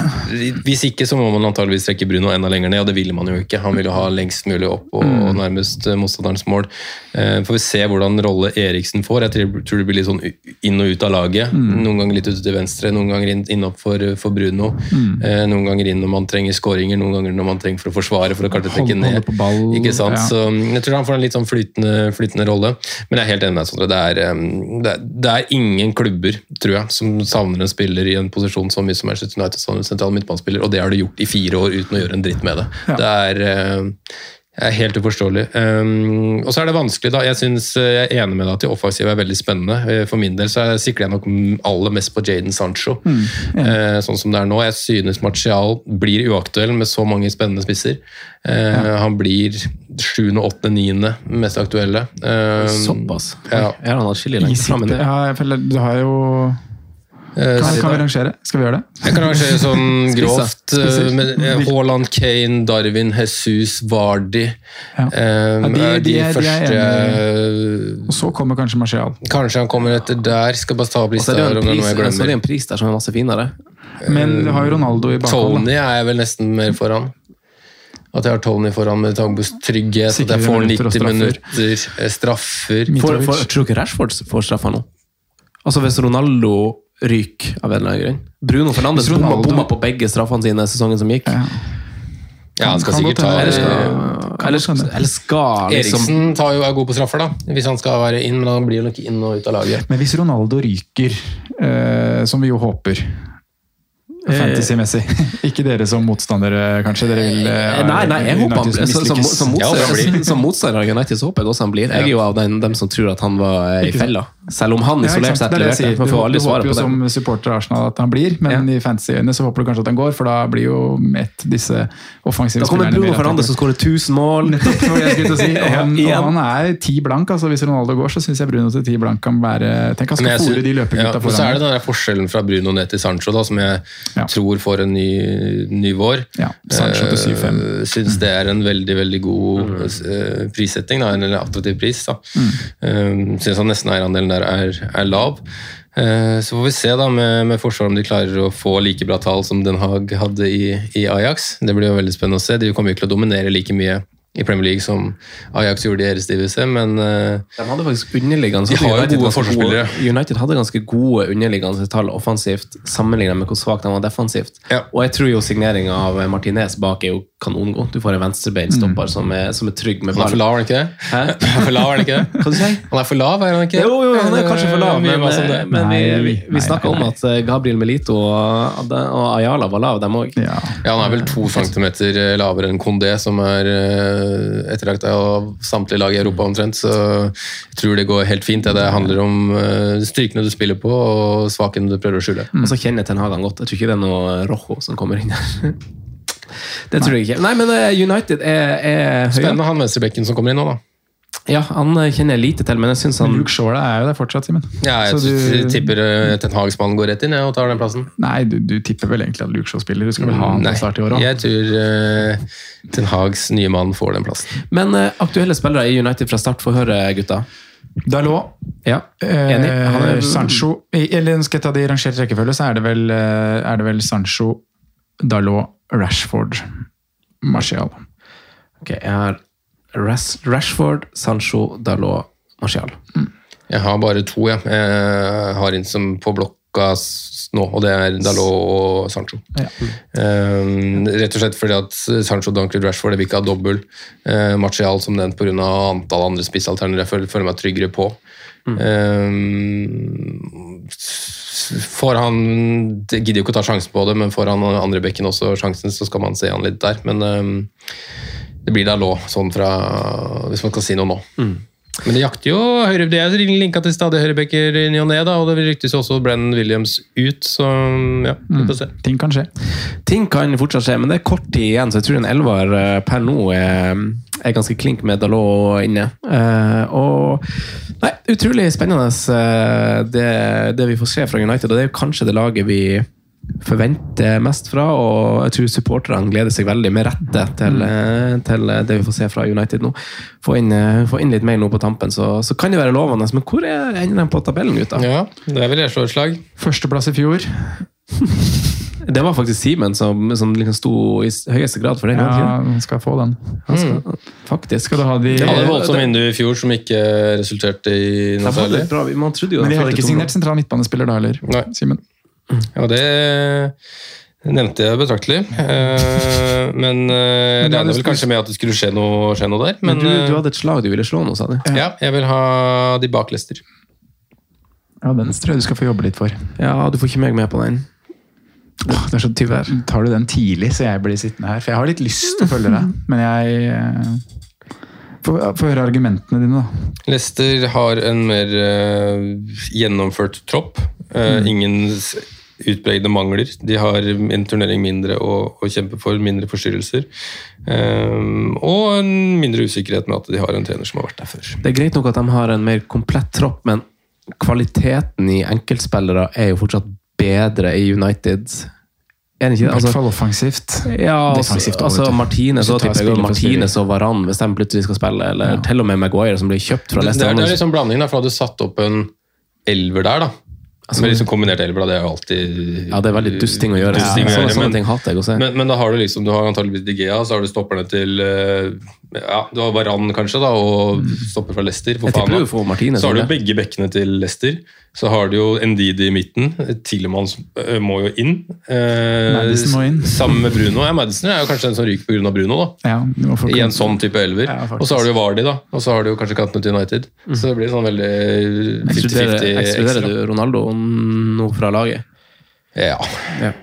hvis ikke så må man antageligvis trekke Bruno enda lenger ned, og det vil man jo ikke. Han vil jo ha lengst mulig opp og, mm. og nærmest motstanderens mål. Får vi se hvordan rolle Eriksen får. Jeg tror, tror det blir litt sånn inn og ut av laget. Mm. Noen ganger litt ut til venstre, noen ganger inn, inn opp for, for Bruno. Mm. Eh, noen ganger inn når man trenger skåringer, noen ganger når man trenger for å forsvare, for å kanskje trekke ned. Holde på ball. Ikke sant? Ja. Så jeg tror han får en litt sånn flytende, flytende rolle. Men jeg er helt enig med Sondre. Det er, det, er, det er ingen klubber, tror jeg, som savner en spiller i en posisjon så mye som Manchester United som en sentral midtbanespiller, og det har de gjort i fire år uten å gjøre en dritt med det. Ja. Det er... Eh, Jeg er helt uforståelig. Um, og så er det vanskelig da, jeg synes jeg er enig med deg at de offensive er veldig spennende. For min del så sikler jeg nok aller mest på Jadon Sancho. Mm, ja. uh, sånn som det er nå. Jeg synes Martial blir uaktuell med så mange spennende spisser. Uh, ja. Han blir sjuende, åttende, niende mest aktuelle. Uh, Såpass? Ja. Jeg har han atskillig lenger frem enn det. Ja, jeg føler, du har jo... Kan, kan vi rangere? Skal vi gjøre det? Jeg kan rangere sånn grovt med Haaland, Kane, Darwin, Jesus, Vardy. Ja. Um, ja, de, er de, de, er, første... de er og så kommer kanskje Martial. Kanskje han kommer etter der. Skal bare ta opp lista her om det er noe jeg glemmer. Så er det en pris der som er masse finere. Men du har jo Ronaldo i bakhold. Tony er jeg vel nesten mer foran. At jeg har Tony foran med Tagbos trygghet, at jeg får nitti minutter, straffer. For, for, tror du ikke Rashford får straffer nå? Altså hvis Ronaldo ryk av en eller annen grunn. Bruno Fernandes bomma, bomma på begge straffene sine sesongen som gikk. Ja, ja han skal sikkert ta... Eller skal, eller skal, eller skal liksom... Eriksen tar jo, er god på straffer da, hvis han skal være inn, men han blir jo ikke inn og ut av laget. Men hvis Ronaldo ryker, eh, som vi jo håper, fantasy-messig. Ikke dere som motstandere, kanskje? Dere vil, uh, nei, nei, jeg håper han som, som, som, motstander, ja, som motstander av United så håper jeg også han blir. Jeg er jo av den, dem som tror at han var i fella. Selv om han isolert sett leverte. Du, du håper jo som supporter Arsenal at han blir, men ja. I fantasy-øyne så håper du kanskje at han går, for da blir jo et disse offensive spillerne. Da kommer Bruno Fernandes som skårer tusen mål. Nettopp, jeg skulle til å si. Og han, og han er ti blank, altså hvis Ronaldo går, så synes jeg Bruno til ti blank kan være... Tenk han skal fore de løpegutta foran. Ja, så er det den der forskjellen fra Bruno ned til Sancho da, som jeg ja. tror får en ny, ny vår. Ja, Sancho til syv fem. Uh, synes det er en veldig, veldig god uh, prissetting, da, en attraktiv pris. Da. Mm. Uh, synes han nesten eierandelen der er, er lav. Uh, så får vi se da med, med forsvar om de klarer å få like bra tall som Den Haag hadde i, i Ajax. Det blir jo veldig spennende å se. De kommer jo ikke til å dominere like mye i Premier League som Ajax gjorde i Eredivisie, men uh, de hadde faktisk underliggende de har jo gode forsvarsspillere. United hadde ganske gode underliggende tall offensivt sammenlignet med hvor svagt de var defensivt. Ja. Og jeg tror jo signeringen av Martinez bak er jo kanongod. Du får en venstrebeinstopper mm. som, er, som er trygg med ball. Han er for lav, er han ikke det? Hæ? Han er for lav, er han ikke det? Hva du sier? Han er for lav, er han ikke? Jo, jo, han er kanskje for lav, men, men nei, vi, vi, vi nei, snakket nei, om at Gabriel Melito og, og Ayala var lav, dem også. Ja. Ja, han er vel to centimeter lavere enn Condé, som er etterlagt av samtlige lag i Europa omtrent, så jeg tror det går helt fint. Det handler om styrkene du spiller på, og svakene du prøver å skjule. Mm. Og så kjenner Ten Hag han godt. Jeg tror ikke det er noe Rojo som kommer inn der. Det tror jeg ikke. Nei, men United er, er spennende han venstrebekken som kommer inn nå, da. Ja, han kjenner jeg lite til, men jeg synes han... Luke Shaw er jo der fortsatt, Simen. Ja, jeg du... tipper Ten Hagsmannen går rett inn ja, og tar den plassen. Nei, du, du tipper vel egentlig at Luke Shaw spiller. Du skal vel ha han til start i år også. Jeg tror uh, Ten Hags nye mann får den plassen. Men uh, aktuelle spillere i United fra start, får høre, gutta. Dalot. Ja, enig. Han er Sancho. Eller skal jeg ta det i rangert rekkefølge, så er det vel, er det vel Sancho, Dalot, Rashford, Martial. Ok, jeg har Rashford, Sancho, Dalot, Martial. Mm. Jeg har bare to, ja. Jeg har inn som på blokka nå, og det er Dalot og Sancho. Ja. Um, rett og slett fordi at Sancho, Dunkley, Rashford, det vil ikke ha dobbel. Uh, Martial som den på grunn av antall andre spissalternere jeg føler, føler meg tryggere på. Mm. Um, får han, det gidder jo ikke å ta sjansen på det, men får han andre bekken også sjansen, så skal man se han litt der. Men um, det blir da lov, sånn fra, hvis man kan si noe nå. Mm. Men det jakter jo høyre, det er linket til stadig høyrebekker i ny og ned, da, og det ryktes jo også Brennan Williams ut, så ja, vi får se. Mm. Ting kan skje. Ting kan fortsatt skje, men det er kort tid igjen, så jeg tror en elver per nå er, er ganske klink med Dalot inne. Uh, og nei, utrolig spennende det, det vi får se fra United, og det er jo kanskje det laget vi forventer mest fra, og jeg tror supporterne gleder seg veldig med rette til, mm. til det vi får se fra United nå. Få inn, få inn litt mer nå på tampen, så, så kan det være lovende, men hvor er enden på tabellen, gutta? Ja, det er vel jeg slår et slag. Førsteplass i fjor. Det var faktisk Simen som, som liksom sto i høyeste grad for den. Ja, han skal få den. Han skal, mm. Faktisk. Skal du ha de... Det hadde voldsomt vindu i fjor som ikke resulterte i noe særlig. Man trodde jo... Men de hadde ikke signert sentral midtbanespiller da, eller? Nei. Simen? Ja, det nevnte jeg betraktelig. Men det ender vel kanskje med at det skulle skje noe, skje noe der. Men, men du, du hadde et slag du ville slå nå, sa du? Ja, jeg vil ha de bak Leicester. Ja, den tror jeg du skal få jobbe litt for. Ja, du får ikke meg med på den. Åh, det er så tyvärr. Tar du den tidlig, så jeg blir sittende her. For jeg har litt lyst til å følge deg, men jeg... Få høre argumentene dine, da. Leicester har en mer uh, gjennomført tropp. Uh, mm. Ingen utbredte mangler. De har en turnering mindre å, å kjempe for, mindre forstyrrelser. Um, og en mindre usikkerhet med at de har en trener som har vært der før. Det er greit nok at de har en mer komplett tropp, men kvaliteten i enkeltspillere er jo fortsatt bedre i United. I hvert fall offensivt. Ja, altså, altså Martinez og Martinez og Varane hvis de plutselig skal spille, eller ja. Til og med Maguire som blir kjøpt fra Leicester. Det, det er liksom blandingen, for hadde du satt opp en elver der, da. Altså, men liksom kombinert elver, det er jo alltid... Ja, det er veldig dust ting å gjøre. Ja, ting å gjøre. Sånne men, ting hater jeg å se. Men, men da har du liksom, du har antageligvis De Gea, så har du stopperne til, ja, du har Varane kanskje da, og stopper fra Leicester. For jeg tipper du får Martinez. Så har du begge bekkene til Leicester. Så har du jo Ndidi i midten. Tillemans må jo inn. Eh, Madison må inn. Sammen med Bruno. Ja, Madison er jo kanskje den som ryker på grunn av Bruno, da. Ja, I en sånn type elver. Ja, og så har du jo Vardy, da. Og så har du jo kanskje kantene til United. Mm. Så det blir sånn veldig femti femti. Ekskluderer du Ronaldo nå fra laget? Ja. Ja.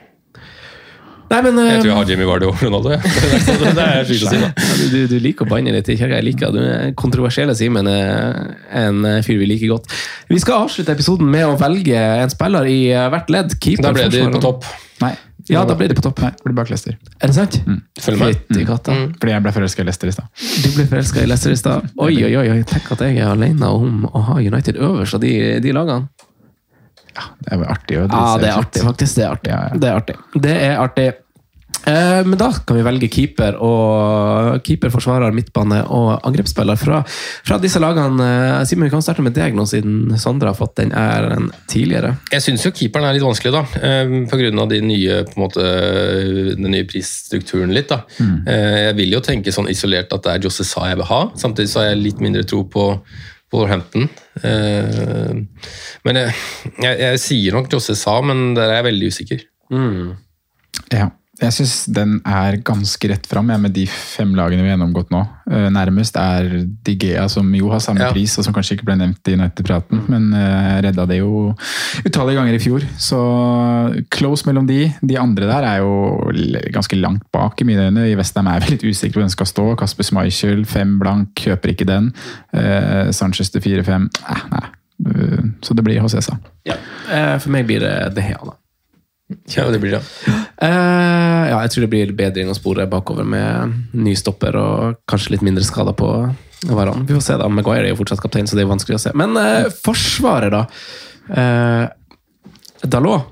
Nei, men, jeg tror jeg har Jimmy Vardy og Ronaldo. Ja. Det er sykt å si, da. Du, du liker å banne litt. Jeg liker du er kontroversielle, Simen er en fyr vi liker godt. Vi skal avslutte episoden med å velge en spiller i hvert ledd. Keeper, da ble de på topp. Nei. Ja, da ble de på topp. Nei, ble bak Leicester. Er det sant? Mm. Følg meg. Mm. Mm. Fordi jeg ble forelsket i Leicester i stad. Du ble forelsket i Leicester i stad. Oi, oi, oi. Tenk at jeg er alene om å ha United øverst av de, de lagene. Ja, det er jo artig å ja, det er artig, faktisk. Det er artig. Ja, ja. Det er artig. Det er artig. Eh, men da kan vi velge keeper og keeper, forsvarer, midtbane og angrepsspiller fra, fra disse lagene. Eh, Simen, vi kan starte med deg nå, siden Sondre har fått den æren tidligere. Jeg synes jo keeperen er litt vanskelig da, eh, på grunn av de nye, på en måte, den nye prisstrukturen litt da. Mm. Eh, jeg vil jo tenke sånn isolert at det er Jose Sa jeg vil ha, samtidig så har jeg litt mindre tro på Wolverhampton. Eh, men jeg, jeg, jeg sier nok Jose Sa, men der er jeg veldig usikker. Mm. Ja. Jeg synes den er ganske rett frem, ja, med de fem lagene vi har gjennomgått nå. Uh, nærmest er De Gea, som jo har samme ja. pris, og som kanskje ikke ble nevnt i United-praten, men uh, redda det jo utallige ganger i fjor. Så close mellom de. De andre der er jo ganske langt bak i mine øyne. I Vestham er vi litt usikre på hvem skal stå. Kasper Schmeichel, fem blank, kjøper ikke den. Uh, Sanchez til fire fem. Nei, nei. Uh, så det blir Jose Sa. Ja. Uh, for meg blir det De Gea da. Ja, det blir det. Uh, ja, jeg tror det blir bedring å spore bakover med ny stopper og kanskje litt mindre skader på hverandre. Vi får se da, Maguire er jo fortsatt kaptein, så det er vanskelig å se. Men uh, forsvaret da, uh, Dalot?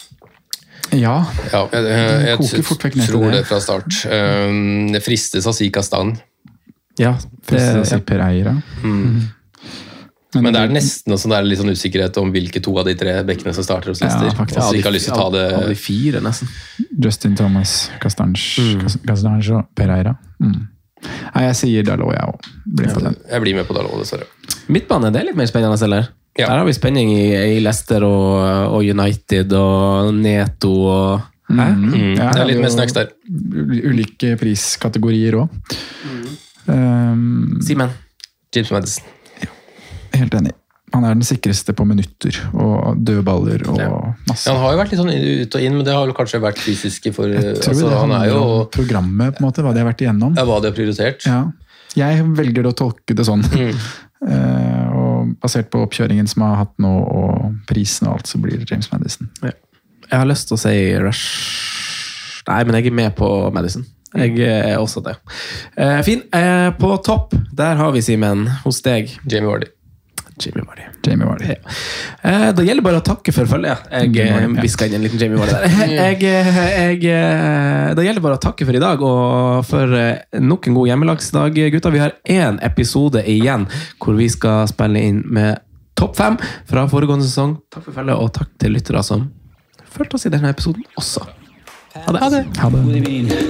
Ja, ja jeg, jeg, jeg, jeg tror det fra start. Um, det fristes å si Kastan. Ja, det fristes å si Pereira. Mm. Men, Men det er nesten også, det er litt sånn usikkerhet om hvilke to av de tre bekkene som starter hos Leicester. Ja, faktisk. Altså, ikke har lyst til å ta det... Av de fire, nesten. Justin Thomas, Castange, mm. Castange og Pereira. Mm. Nei, jeg sier Dalot, jeg også. Blir ja, jeg blir med på Dalot, dessverre. Midtbane, det er litt mer spennende, eller? Ja. Der har vi spenning i, i Leicester og, og United og Neto og... Mm. Mm. Ja, det er litt mer snacks der. Ulike priskategorier også. Mm. Um, Simen. James Maddison. Helt enig. Han er den sikreste på minutter og dødballer og masse. Ja, han har jo vært litt sånn ut og inn, men det har vel kanskje vært fysiske for... Jeg tror altså, det han er jo programmet, på en måte, hva de har vært igjennom. Ja, hva de har prioritert. Ja. Jeg velger å tolke det sånn. Mm. uh, og basert på oppkjøringen som jeg har hatt nå, og prisen og alt, så blir det James Maddison. Ja. Jeg har lyst til å si Rush... Nei, men jeg er med på Maddison. Jeg er også det. Uh, fin. Uh, på topp, der har vi Simen hos deg. Jamie Vardy. Jamie Vardy. Jamie Vardy. Ja. Eh, da gjelder bare å takke for følget. Jeg visker inn en liten Jamie Vardy der. Jeg, jeg, da gjelder bare å takke for i dag, og for nok en god hjemmelagsdag, gutta. Vi har en episode igjen, hvor vi skal spille inn med topp fem fra foregående sesong. Takk for følget, og takk til lyttere som følte oss i denne episoden også. Ha det. Ha det. Ha det.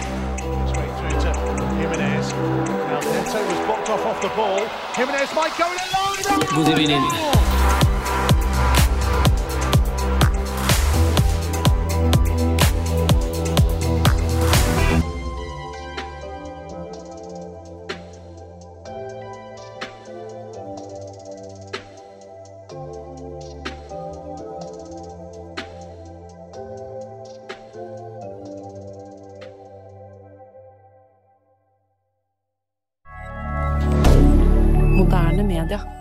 Off the ball. Jimenez might go in along. Good evening. Moderne media.